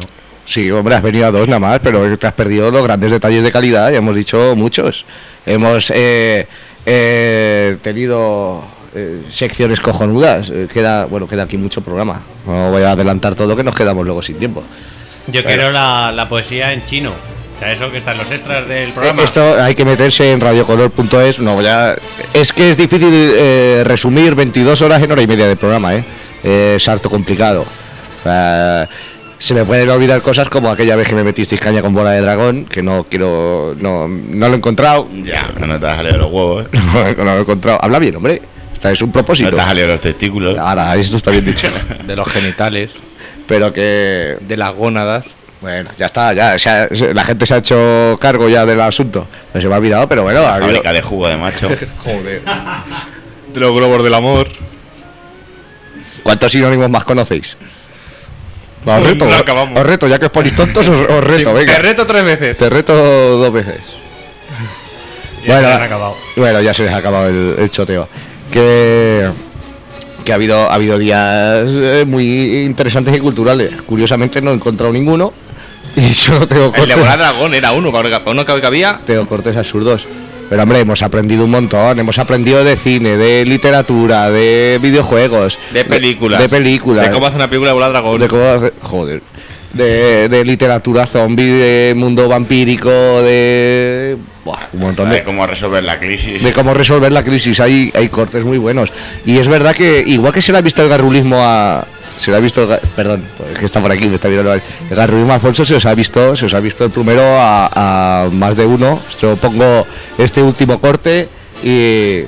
Sí, hombre, has venido a dos nada más, pero te has perdido los grandes detalles de calidad, ya hemos dicho muchos. Hemos eh, eh, tenido eh, secciones cojonudas. Eh, queda, bueno, queda aquí mucho programa. No voy a adelantar todo, que nos quedamos luego sin tiempo. Yo quiero la, la poesía en chino. O sea, eso que está en los extras del programa. Eh, Esto hay que meterse en radiocolor punto es. No voy a... Es que es difícil eh, resumir veintidós horas en hora y media de programa, ¿eh? Eh, es harto complicado. Eh, se me pueden olvidar cosas como aquella vez que me metisteis caña con bola de dragón, que no quiero... No, no lo he encontrado. Ya, no te has salido los huevos. No lo he encontrado. Habla bien, hombre. Esta es un propósito. No te has salido los testículos. Ahora, esto está bien dicho. De los genitales, Pero que... de las gónadas. Bueno, ya está, ya, o sea, la gente se ha hecho cargo ya del asunto. No se me ha olvidado, pero bueno, ha habido... Fábrica de jugo de macho. Joder. De los globos del amor. ¿Cuántos sinónimos más conocéis? Va, os reto, No os- acabamos. os reto, ya que os ponéis tontos, os, os reto, venga. Te reto tres veces. Te reto dos veces. Ya bueno, se han acabado. Bueno, ya se les ha acabado el, el choteo. Que, que ha habido ha habido días eh, muy interesantes y culturales. Curiosamente no he encontrado ninguno. Y solo tengo El de cortes, volar dragón era uno, para uno que había. tengo cortes absurdos. Pero hombre, hemos aprendido un montón. Hemos aprendido de cine, de literatura, de videojuegos. De películas. De, películas. De cómo hacer una película de volar dragón. De cómo hacer- joder. De, de literatura zombie, de mundo vampírico, de... Buah, un montón de... De cómo resolver la crisis. de cómo resolver la crisis. Hay, hay cortes muy buenos. Y es verdad que, igual que se le ha visto el garrulismo a. Se le ha visto. el ga- Perdón, es que está por aquí, me está viendo. El garrulismo a Alfonso se os ha visto, se os ha visto el plumero a, a más de uno. Yo pongo este último corte y.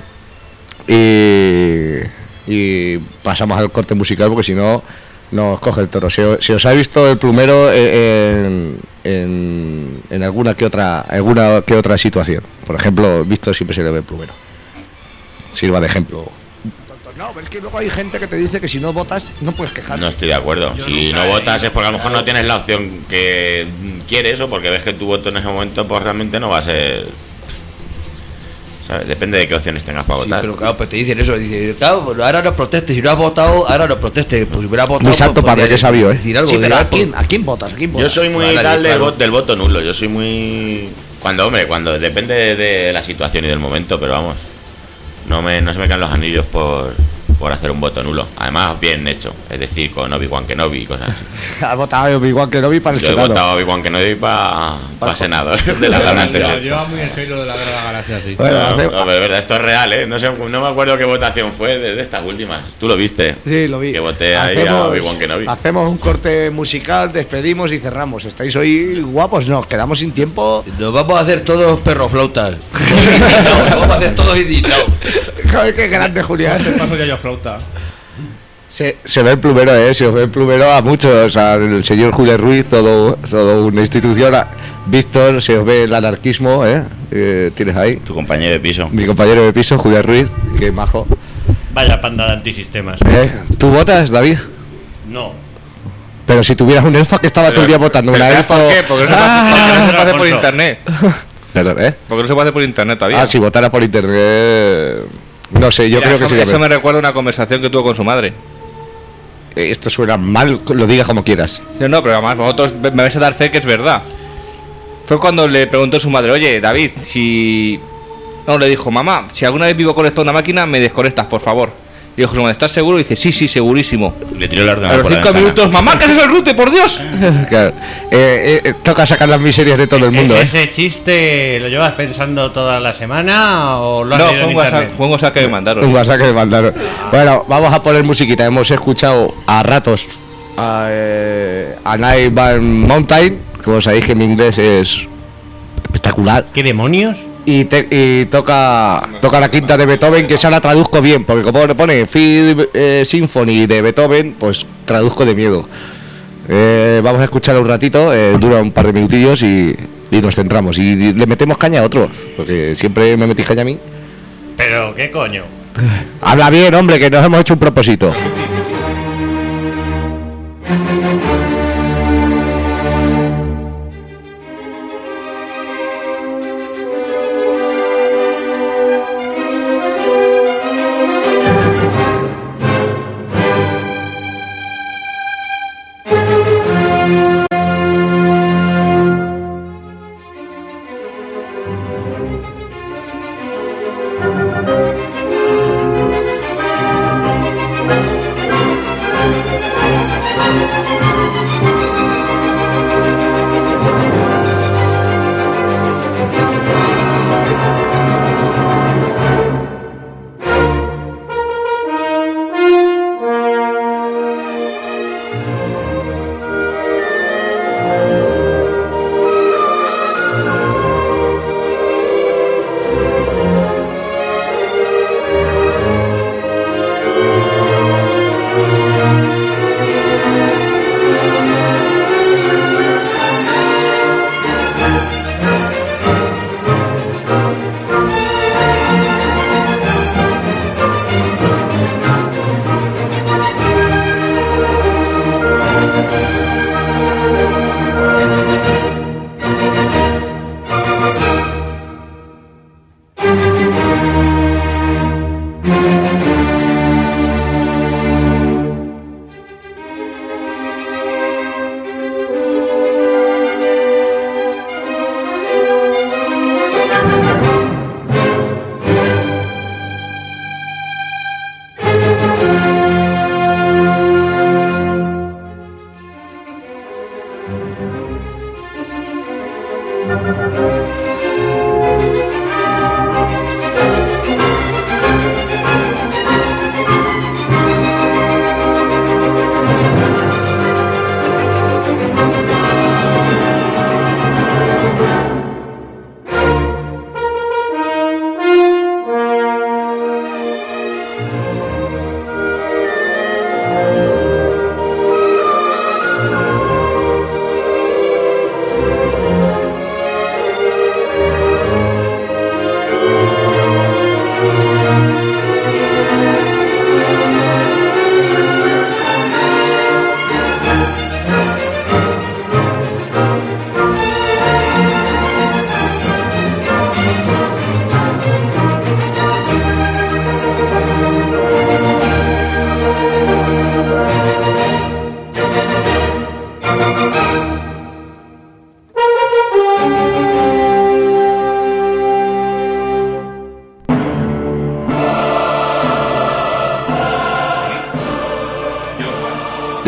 Y. Y pasamos al corte musical porque si no. Nos coge el toro. Se, o- se os ha visto el plumero en, en, en alguna que otra alguna que otra situación. Por ejemplo, visto siempre se le ve el plumero. Sirva de ejemplo. No, pero es que luego hay gente que te dice que si no votas no puedes quejarte. No estoy de acuerdo. Yo Si nunca no he votas ido es porque a lo mejor a- no tienes la opción que quieres o porque ves que tu voto en ese momento pues realmente no va a ser... ¿Sabes? Depende de qué opciones tengas para Sí, votar. pero claro, pues te dicen eso, dicen, claro, bueno, ahora no protestes, si no has votado, ahora no protestes, pues si hubieras votado... Muy santo pues, padre, podrías qué sabio, ¿eh? Decir algo, Sí, de, pero ah, ¿a quién, pues, ¿a quién votas? ¿A quién Yo votas? soy muy Vale, tal del, claro. voto, del voto nulo. Yo soy muy... Cuando, hombre, cuando depende de, de la situación y del momento, pero vamos. No, me, no se me caen los anillos por, por hacer un voto nulo. Además, bien hecho. Es decir, con Obi-Wan Kenobi y cosas así. Ha votado Obi-Wan Kenobi para el Yo he Senado. votado a Obi-Wan Kenobi para pa Senado de la galaxia. lleva muy en serio de la Guerra de la Galaxia, sí. Bueno, No, hace- no, pero es verdad, esto es real, ¿eh? No, sé, no me acuerdo qué votación fue de, de estas últimas. Tú lo viste. Sí, lo vi. Que voté ahí a Obi-Wan Kenobi. hacemos un corte musical, despedimos y cerramos. ¿Estáis hoy guapos? No, quedamos sin tiempo. Nos vamos a hacer todos perroflautas. Nos vamos a hacer todos indignados. Joder, qué grande, Julián. paso ya yo flauta. Se, se ve el plumero, ¿eh? Se ve el plumero a muchos. Al señor Julio Ruiz, todo, todo una institución. A Víctor, se os ve el anarquismo, ¿eh? Eh, Tienes ahí. Tu compañero de piso. Mi compañero de piso, Julio Ruiz, que majo. Vaya panda de antisistemas. ¿Eh? ¿Tú votas, David? No. Pero si tuvieras un elfo que estaba todo el día votando, ¿Pero una sabes elfo... por qué? Porque no se puede porque no se puede hacer por Alfonso. internet. Perdón, ¿eh? Porque no se puede hacer por internet todavía. Ah, si votara por internet... No sé, yo Mira, creo que eso, sería... eso me recuerda a una conversación que tuvo con su madre. Eh, Esto suena mal, lo digas como quieras. No, no, pero además vosotros me vais a dar fe que es verdad. Fue cuando le preguntó a su madre, oye, David, si... No, le dijo, mamá, si alguna vez vivo conectado a una máquina, me desconectas, por favor. Y dijo su madre, ¿estás seguro? Y dice, sí, sí, segurísimo. Le tiró el A ordenador los por la cinco ventana. minutos, mamá, que eso es el rute, por Dios. Claro. Eh, eh, eh, toca sacar las miserias de todo el mundo, ¿E- ¿eh? ¿Ese chiste lo llevas pensando toda la semana o lo has No, leído fue en un, WhatsApp, internet? fue un WhatsApp que me mandaron. Un WhatsApp que me mandaron. Bueno, vamos a poner musiquita. Hemos escuchado a ratos a, eh, a Night Van Mountain. Como sabéis que mi inglés es espectacular. ¿Qué demonios? Y, te- y toca toca la quinta de Beethoven, que esa la traduzco bien, porque como le pone Fifth eh, Symphony de Beethoven, pues traduzco de miedo. Eh, vamos a escuchar un ratito, eh, dura un par de minutillos y, y nos centramos. Y le metemos caña a otro, porque siempre me metís caña a mí. Pero, ¿qué coño? Habla bien, hombre, que nos hemos hecho un propósito.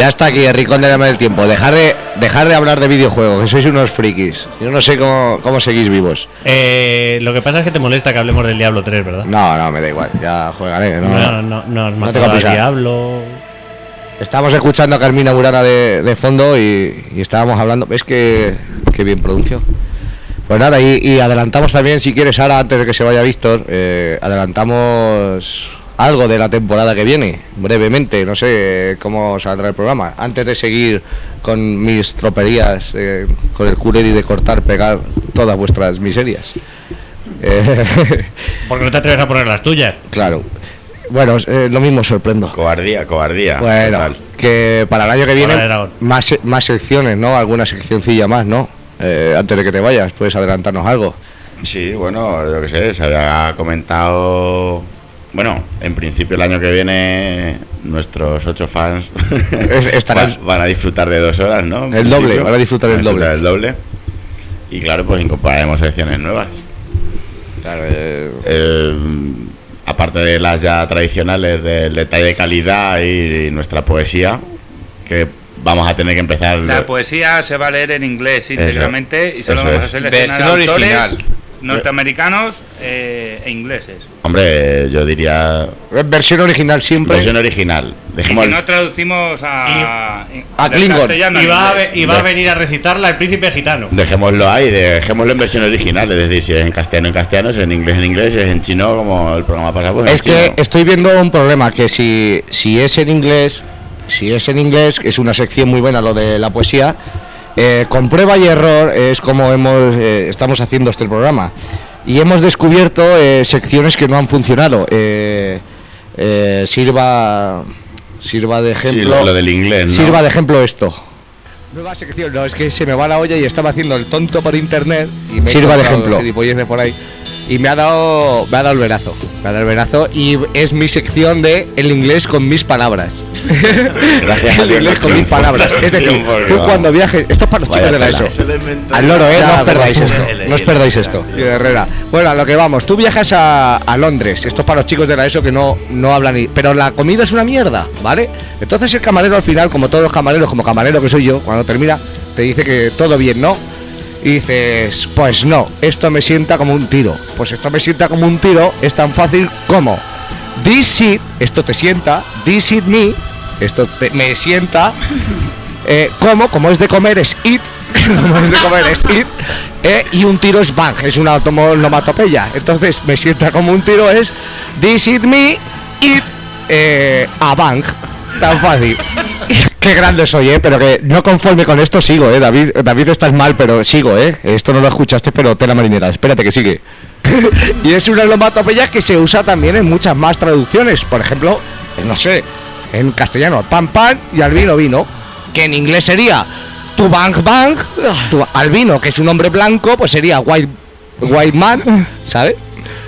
Ya está aquí el rincón de la del tiempo. Dejar de, dejar de hablar de videojuegos, que sois unos frikis. Yo no sé cómo, cómo seguís vivos. Eh, lo que pasa es que te molesta que hablemos del Diablo tres, ¿verdad? No, no, me da igual. Ya juegaré. No, No, no, no, no, no no tengo al prisa. Diablo. Estamos escuchando a Carmina Burana de, de fondo y, y estábamos hablando. ¿Ves que, que bien pronunció? Pues nada, y, y adelantamos también, si quieres, ahora, antes de que se vaya Víctor, eh, adelantamos algo de la temporada que viene, brevemente. No sé cómo saldrá el programa. Antes de seguir con mis troperías, eh, con el cureri de cortar, pegar todas vuestras miserias. Eh, Porque no te atreves a poner las tuyas. claro. Bueno, eh, lo mismo sorprendo. Cobardía, cobardía. Bueno, total. que para el año que Bola de viene dragón. más, se- más secciones, ¿no? Alguna seccioncilla más, ¿no? Eh, antes de que te vayas, puedes adelantarnos algo. Sí, bueno, yo qué sé, se había comentado. Bueno, en principio el año que viene nuestros ocho fans Es- estarán- van, van a disfrutar de dos horas, ¿no? En El doble, principio. van a disfrutar el Van a doble. el doble. Y claro, pues incorporaremos secciones nuevas. Claro, eh, Eh, aparte de las ya tradicionales del detalle de calidad y, y nuestra poesía, que vamos a tener que empezar. La poesía se va a leer en inglés íntegramente y solo eso vamos a es. seleccionar Versión autores original. norteamericanos eh, e ingleses. Hombre, yo diría versión original siempre. versión original. Y Dejemos si no traducimos a, A del Klingon. castellano Y al va, a, inglés. ve- y va a venir a recitarla el príncipe gitano. Dejémoslo ahí, dejémoslo en versión original, es decir, si es en castellano en castellano, si es en inglés en inglés, si es en chino como el programa pasado. Pues en Es que chino. estoy viendo un problema, que si, si es en inglés, si es en inglés, que es una sección muy buena lo de la poesía, eh, con prueba y error es como hemos eh, estamos haciendo este programa. Y hemos descubierto eh, secciones que no han funcionado. Eh, eh, sirva sirva de Sí, ejemplo. lo, lo del inglés, ¿no? Sirva de ejemplo esto. Nueva sección, no, es que se me va la olla y estaba haciendo el tonto por internet y me he Sirva de encontrado ejemplo. gilipolleces por ahí. Y me ha dado me ha dado el verazo. Me ha dado el verazo y es mi sección de el inglés con mis palabras. Gracias a el Dios inglés no con mis triunfó palabras. esta Es decir, sección, porque, tú vamos, cuando viajes, esto es para los vaya chicos de la tela. ESO. Al loro, eh, no os perdáis esto. No os perdáis esto. Y de Herrera. Bueno, a lo que vamos. Tú viajas a, a Londres. Esto es para los chicos de la ESO que no, no hablan. Ni, pero la comida es una mierda, ¿vale? Entonces el camarero al final, como todos los camareros, como camarero que soy yo, cuando termina, te dice que todo bien, ¿no? Y dices, pues no, esto me sienta como un tiro. Pues esto me sienta como un tiro, es tan fácil como this it, esto te sienta, this it me, esto te- me sienta, eh, como, como es de comer es it, como es de comer es it, eh, y un tiro es bang, es una onomatopeya. Entonces me sienta como un tiro es this it me, it, eh, a bang, tan fácil. Qué grande soy, eh, pero que no conforme con esto sigo, eh, David, David estás mal, pero sigo, eh. Esto no lo escuchaste, pero tela marinera, espérate que sigue. Y es una onomatopeya que se usa también en muchas más traducciones, por ejemplo, eh, no sé, en castellano, pan pan y al vino vino, que en inglés sería tu bang bang, tu, al vino, que es un hombre blanco, pues sería white, white man, ¿sabes?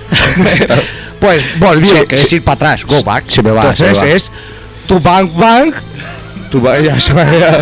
Pues volvió, Sí, que sí. es ir para atrás, go back. Se me va, Entonces se me va. es tu bang bang. Tu bang, ya se me ha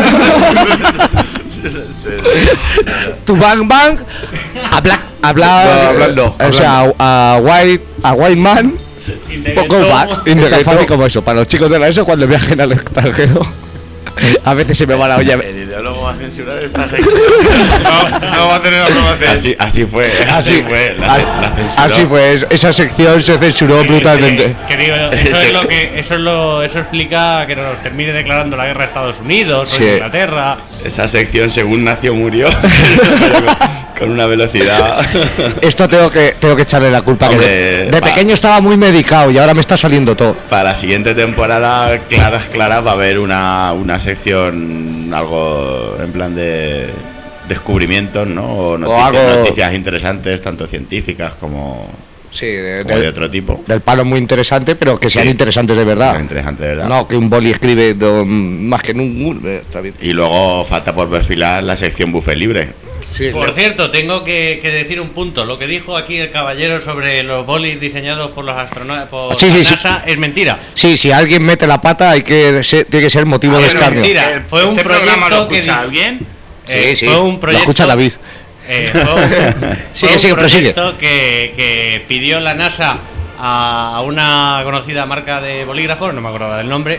Tu bang bang. Habla, habla, No, hablando, o sea, a, a white, a white man. Go back. Es tan fácil como eso. Para los chicos de la ESO cuando viajen al extranjero. A veces se me va la olla. El ideólogo va a censurar esta sección. No, no va a tener aprobación. Así, así fue, así fue. La, la censuró. Así pues, esa sección se censuró brutalmente. Sí, que digo, eso es lo que eso es lo eso explica que nos termine declarando la guerra a Estados Unidos Sí. o Inglaterra. Esa sección, según nació, murió. Con una velocidad. Esto tengo que tengo que echarle la culpa. Que Hombre, de, de va. pequeño estaba muy medicado y ahora me está saliendo todo. Para la siguiente temporada, claras, claras, va a haber una, una sección algo en plan de descubrimientos, ¿no? O noticias, algo- noticias interesantes, tanto científicas como, Sí, de, como de de- otro tipo. del palo muy interesante, pero que sean Sí. interesantes de verdad. Sean interesantes, de verdad. No, que un boli escribe do- más que en un... eh, Está bien. Y luego falta por perfilar la sección buffet libre. Sí, Por le- cierto, tengo que, que decir un punto. Lo que dijo aquí el caballero sobre los bolis diseñados por los astronautas por Sí, sí, la sí. NASA es mentira. sí, si alguien mete la pata hay que ser- tiene que ser motivo de Es escarnio. mentira. Eh, Fue un ¿Este programa proyecto lo que escucha dis- alguien? Eh, Sí, sí, fue un lo proyecto, escucha David. eh, fue un, Sigue, fue sigue, un prosigue. proyecto que, que pidió la NASA a una conocida marca de bolígrafos, no me acordaba del nombre,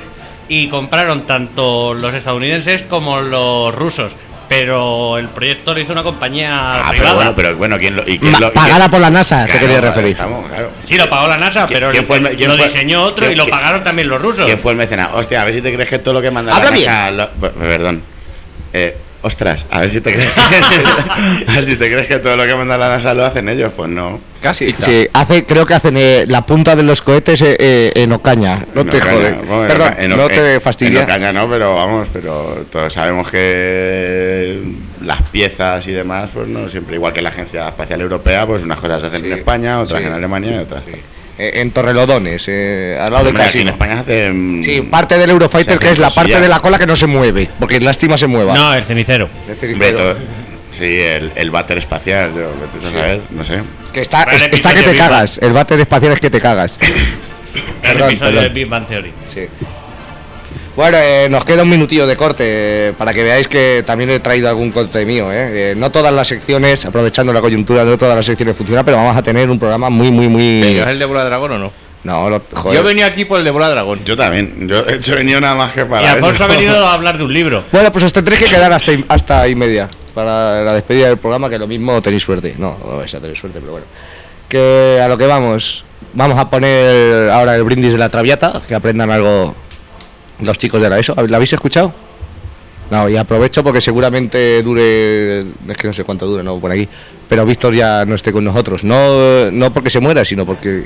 y compraron tanto los estadounidenses como los rusos. Pero el proyecto lo hizo una compañía Ah, privada. pero bueno, pero bueno, ¿quién lo, y quién Ma- lo, y pagada quién- por la NASA, te Claro, quería claro, referir. estamos, claro. Sí, lo pagó la NASA, ¿Quién- pero quién fue el me- quién lo fue- diseñó otro quién- y lo quién- pagaron también los rusos. ¿Quién fue el mecenado? Hostia, a ver si te crees que todo lo que manda Habla la NASA... Lo, pues, perdón. Eh, ostras, a ver si te crees a ver si te crees que todo lo que manda la NASA lo hacen ellos. Pues no. Casi. Sí, hace, creo que hacen eh, la punta de los cohetes eh, eh, en Ocaña. No En te Ocaña, jode. bueno, en Perdón, Oca- en no Oca- te En fastidia. Ocaña no, pero vamos, pero todos sabemos que las piezas y demás, pues no siempre. Igual que la Agencia Espacial Europea, pues unas cosas se hacen Sí, en España, otras sí. en Alemania y otras. Sí. Eh, en Torrelodones, eh, al lado del Hombre, aquí en casino. España se hacen. Sí, parte del Eurofighter, se que hacen es la parte cosillas. de la cola que no se mueve, porque lástima se mueva. No, el cenicero. Es decir, Hombre, pero- todo- sí, el, el váter espacial, yo, vete a saber, no sé. que está, Para el es- está episodio que te Big Bang. cagas. El váter espacial es que te cagas. El Perdón, episodio perdón. de Big Bang Theory. Sí. Bueno, eh, nos queda un minutillo de corte eh, para que veáis que también he traído algún corte mío. Eh. Eh, no todas las secciones, aprovechando la coyuntura, no todas las secciones funcionan, pero vamos a tener un programa muy, muy, muy. ¿Pero es el de Bola Dragón o no? No, lo- joder. Yo venía aquí por el de Bola Dragón. Yo también, yo he hecho venido nada más que Y para Alfonso ha eso. venido a hablar de un libro. Bueno, pues os tendréis que quedar hasta, y- hasta y media para la despedida del programa, que lo mismo tenéis suerte. No, no vais a tener suerte, pero bueno. Que a lo que vamos. Vamos a poner ahora el brindis de la Traviata, que aprendan algo los chicos de la ESO. ¿La habéis escuchado? No, y aprovecho porque seguramente dure, es que no sé cuánto dure, no por aquí, pero Víctor ya no esté con nosotros, no no porque se muera, sino porque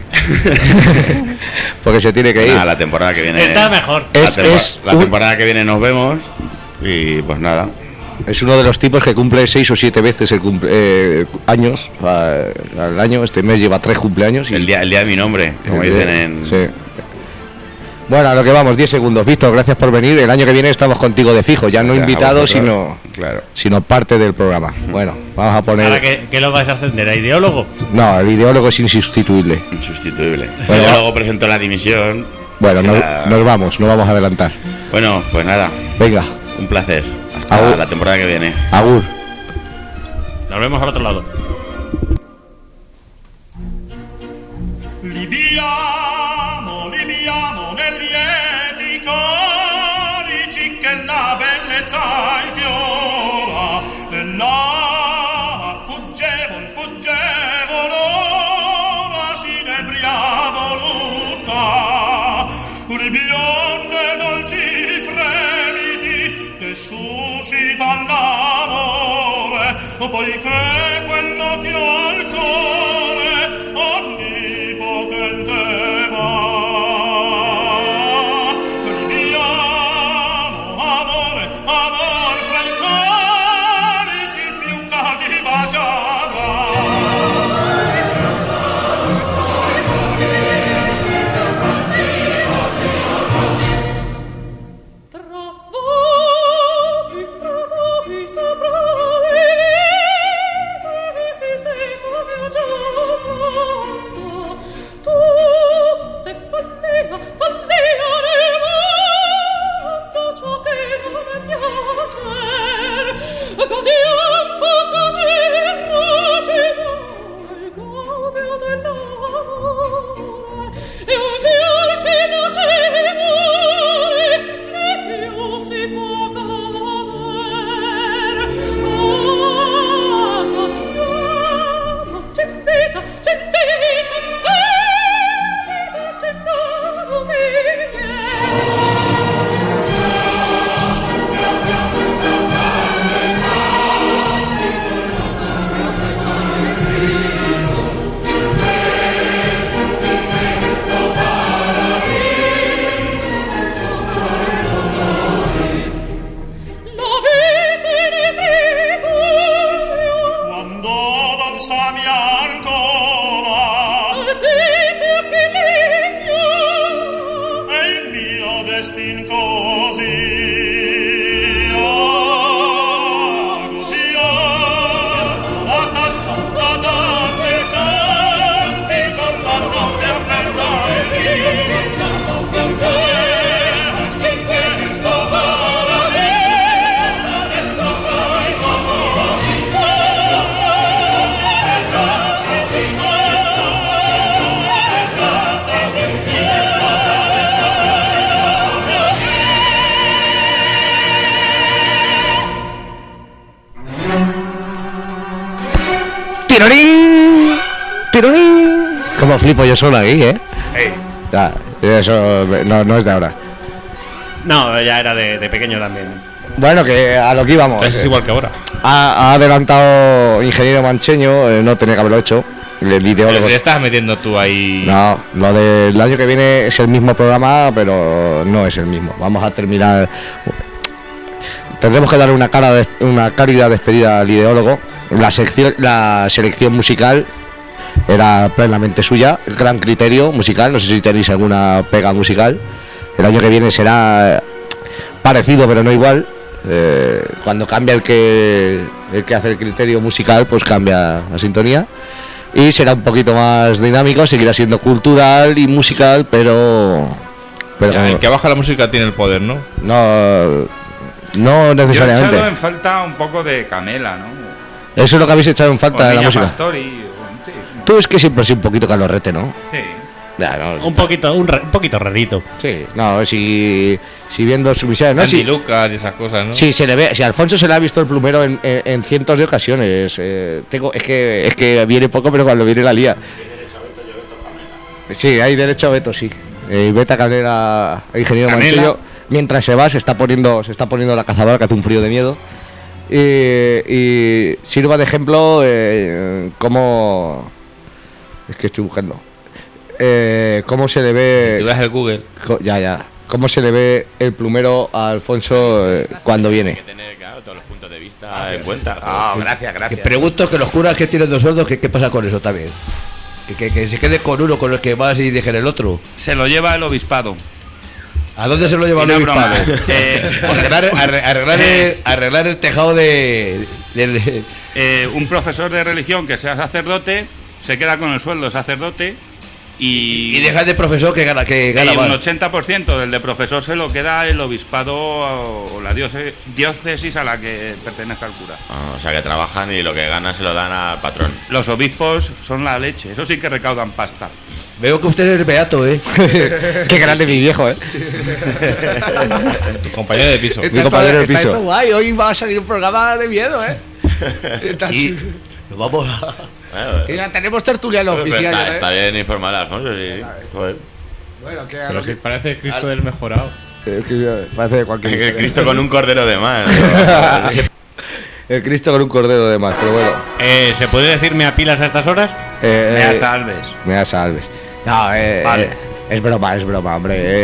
porque se tiene que ir. Nada, la temporada que viene. Está mejor. La, Es- tempo- es la un- temporada que viene nos vemos y pues nada. Es uno de los tipos que cumple seis o siete veces el cumple, eh, años a- al año. Este mes lleva tres cumpleaños. Y El día, el día de mi nombre, como el dicen de- en. sí. Bueno, a lo que vamos, diez segundos. Víctor, gracias por venir. El año que viene estamos contigo de fijo, ya no Gracias a invitado, vosotros. sino, Claro. sino parte del programa. Bueno, vamos a poner... ¿Ahora qué, qué lo vais a ascender? ¿A ideólogo? No, el ideólogo es insustituible. Insustituible. Bueno, Yo va- luego presento la dimisión. Bueno, nos, Será- nos vamos, no vamos a adelantar. Bueno, pues nada, Venga, un placer. Hasta Agur. la temporada que viene. agur. Nos vemos al otro lado. Libiamo, libiamo nei lieti corici che la bellezza infiora e la fuggevol, fuggevol ora si nebria voluta le bionde dolci fremiti che suscitan l'amore poiché quello che ho al cuore onnipotente va. Libiamo, amore, amor fra i corici più caldi baciata. Tra voi, tra voi saprà il tempo ¡Tironín! Como flipo yo solo ahí, ¿eh? Ey, Ya, eso no, no es de ahora. No, ya era de, de pequeño también. Bueno, que a lo que íbamos. Es igual que ahora. Ha, ha adelantado Ingeniero Mancheño, eh, no tenía que haberlo hecho. El ideólogo. Te estás metiendo tú ahí. No, lo del año que viene es el mismo programa, pero no es el mismo. Vamos a terminar. Tendremos que darle una cara de, una cálida despedida al ideólogo. La sección, la selección musical era plenamente suya, gran criterio musical. No sé si tenéis alguna pega musical. El año que viene será parecido, pero no igual. Eh, cuando cambia el que el que hace el criterio musical, pues cambia la sintonía. Y será un poquito más dinámico, seguirá siendo cultural y musical, pero... pero Ya, el que baja la música tiene el poder, ¿no? no, no yo he necesariamente. echado en falta un poco de Camela, ¿no? Eso es lo que habéis echado en O falta de la Niña música. Pastori, o- sí, Tú es que siempre has sido un poquito calorrete, ¿no? sí. Ya, no, Un poquito, un, ra- un poquito rarito. sí, no, si, si viendo su visión, ¿no? Andy Si, Lucas y esas cosas, ¿no? si se le ve, si a Alfonso se le ha visto el plumero en, en, en cientos de ocasiones. eh, tengo, es que es que viene poco, pero cuando viene la lía. Sí, hay derecho a veto, sí. Eh, Beta Canela, ingeniero Canela. Manchillo, mientras se va, se está poniendo, se está poniendo la cazadora que hace un frío de miedo. Y, y sirva de ejemplo eh, cómo. Es que estoy buscando. Eh, cómo se le ve. Tú ves el Google. co- Ya, ya. Cómo se le ve el plumero a Alfonso eh, cuando Hay viene. que tener, claro, todos los puntos de vista en cuenta. Ah, gracias, Que gracias. pregunto que los curas que tienen dos sueldos, ¿qué, qué pasa con eso también? Que, que, que se quede con uno con el que vas y dejen el otro. Se lo lleva el obispado. ¿A dónde se lo lleva Y no el es broma. obispado? Eh, arreglar, arre- arreglar, el, arreglar el tejado de, del- eh, un profesor de religión que sea sacerdote se queda con el sueldo de sacerdote y, y dejar de profesor que gana, que gana y un más. ochenta por ciento del de profesor se lo queda el obispado o la diócesis, diócesis a la que pertenezca el cura. Ah, o sea que trabajan y lo que ganan se lo dan al patrón. Los obispos son la leche, eso sí que recaudan pasta. Veo que usted es beato, ¿eh? Qué grande mi viejo, ¿eh? Tu compañero de piso. Mi compañero de piso. guay, hoy va a salir un programa de miedo, ¿eh? Sí, nos vamos a... Bueno, Mira, tenemos tertuliano pero oficial, está, ¿eh? está bien informar a Alfonso, sí. Joder. Bueno, que a Pero lo si que- parece Cristo del mejorado. Es que ya parece de cualquier Es que historia. Cristo con un cordero de más. El Cristo con un cordero de más, pero bueno. Eh, ¿Se puede decirme a pilas a estas horas? Eh, Me eh, salves. me da salves. No, eh, Vale. eh, es broma, es broma, hombre. eh.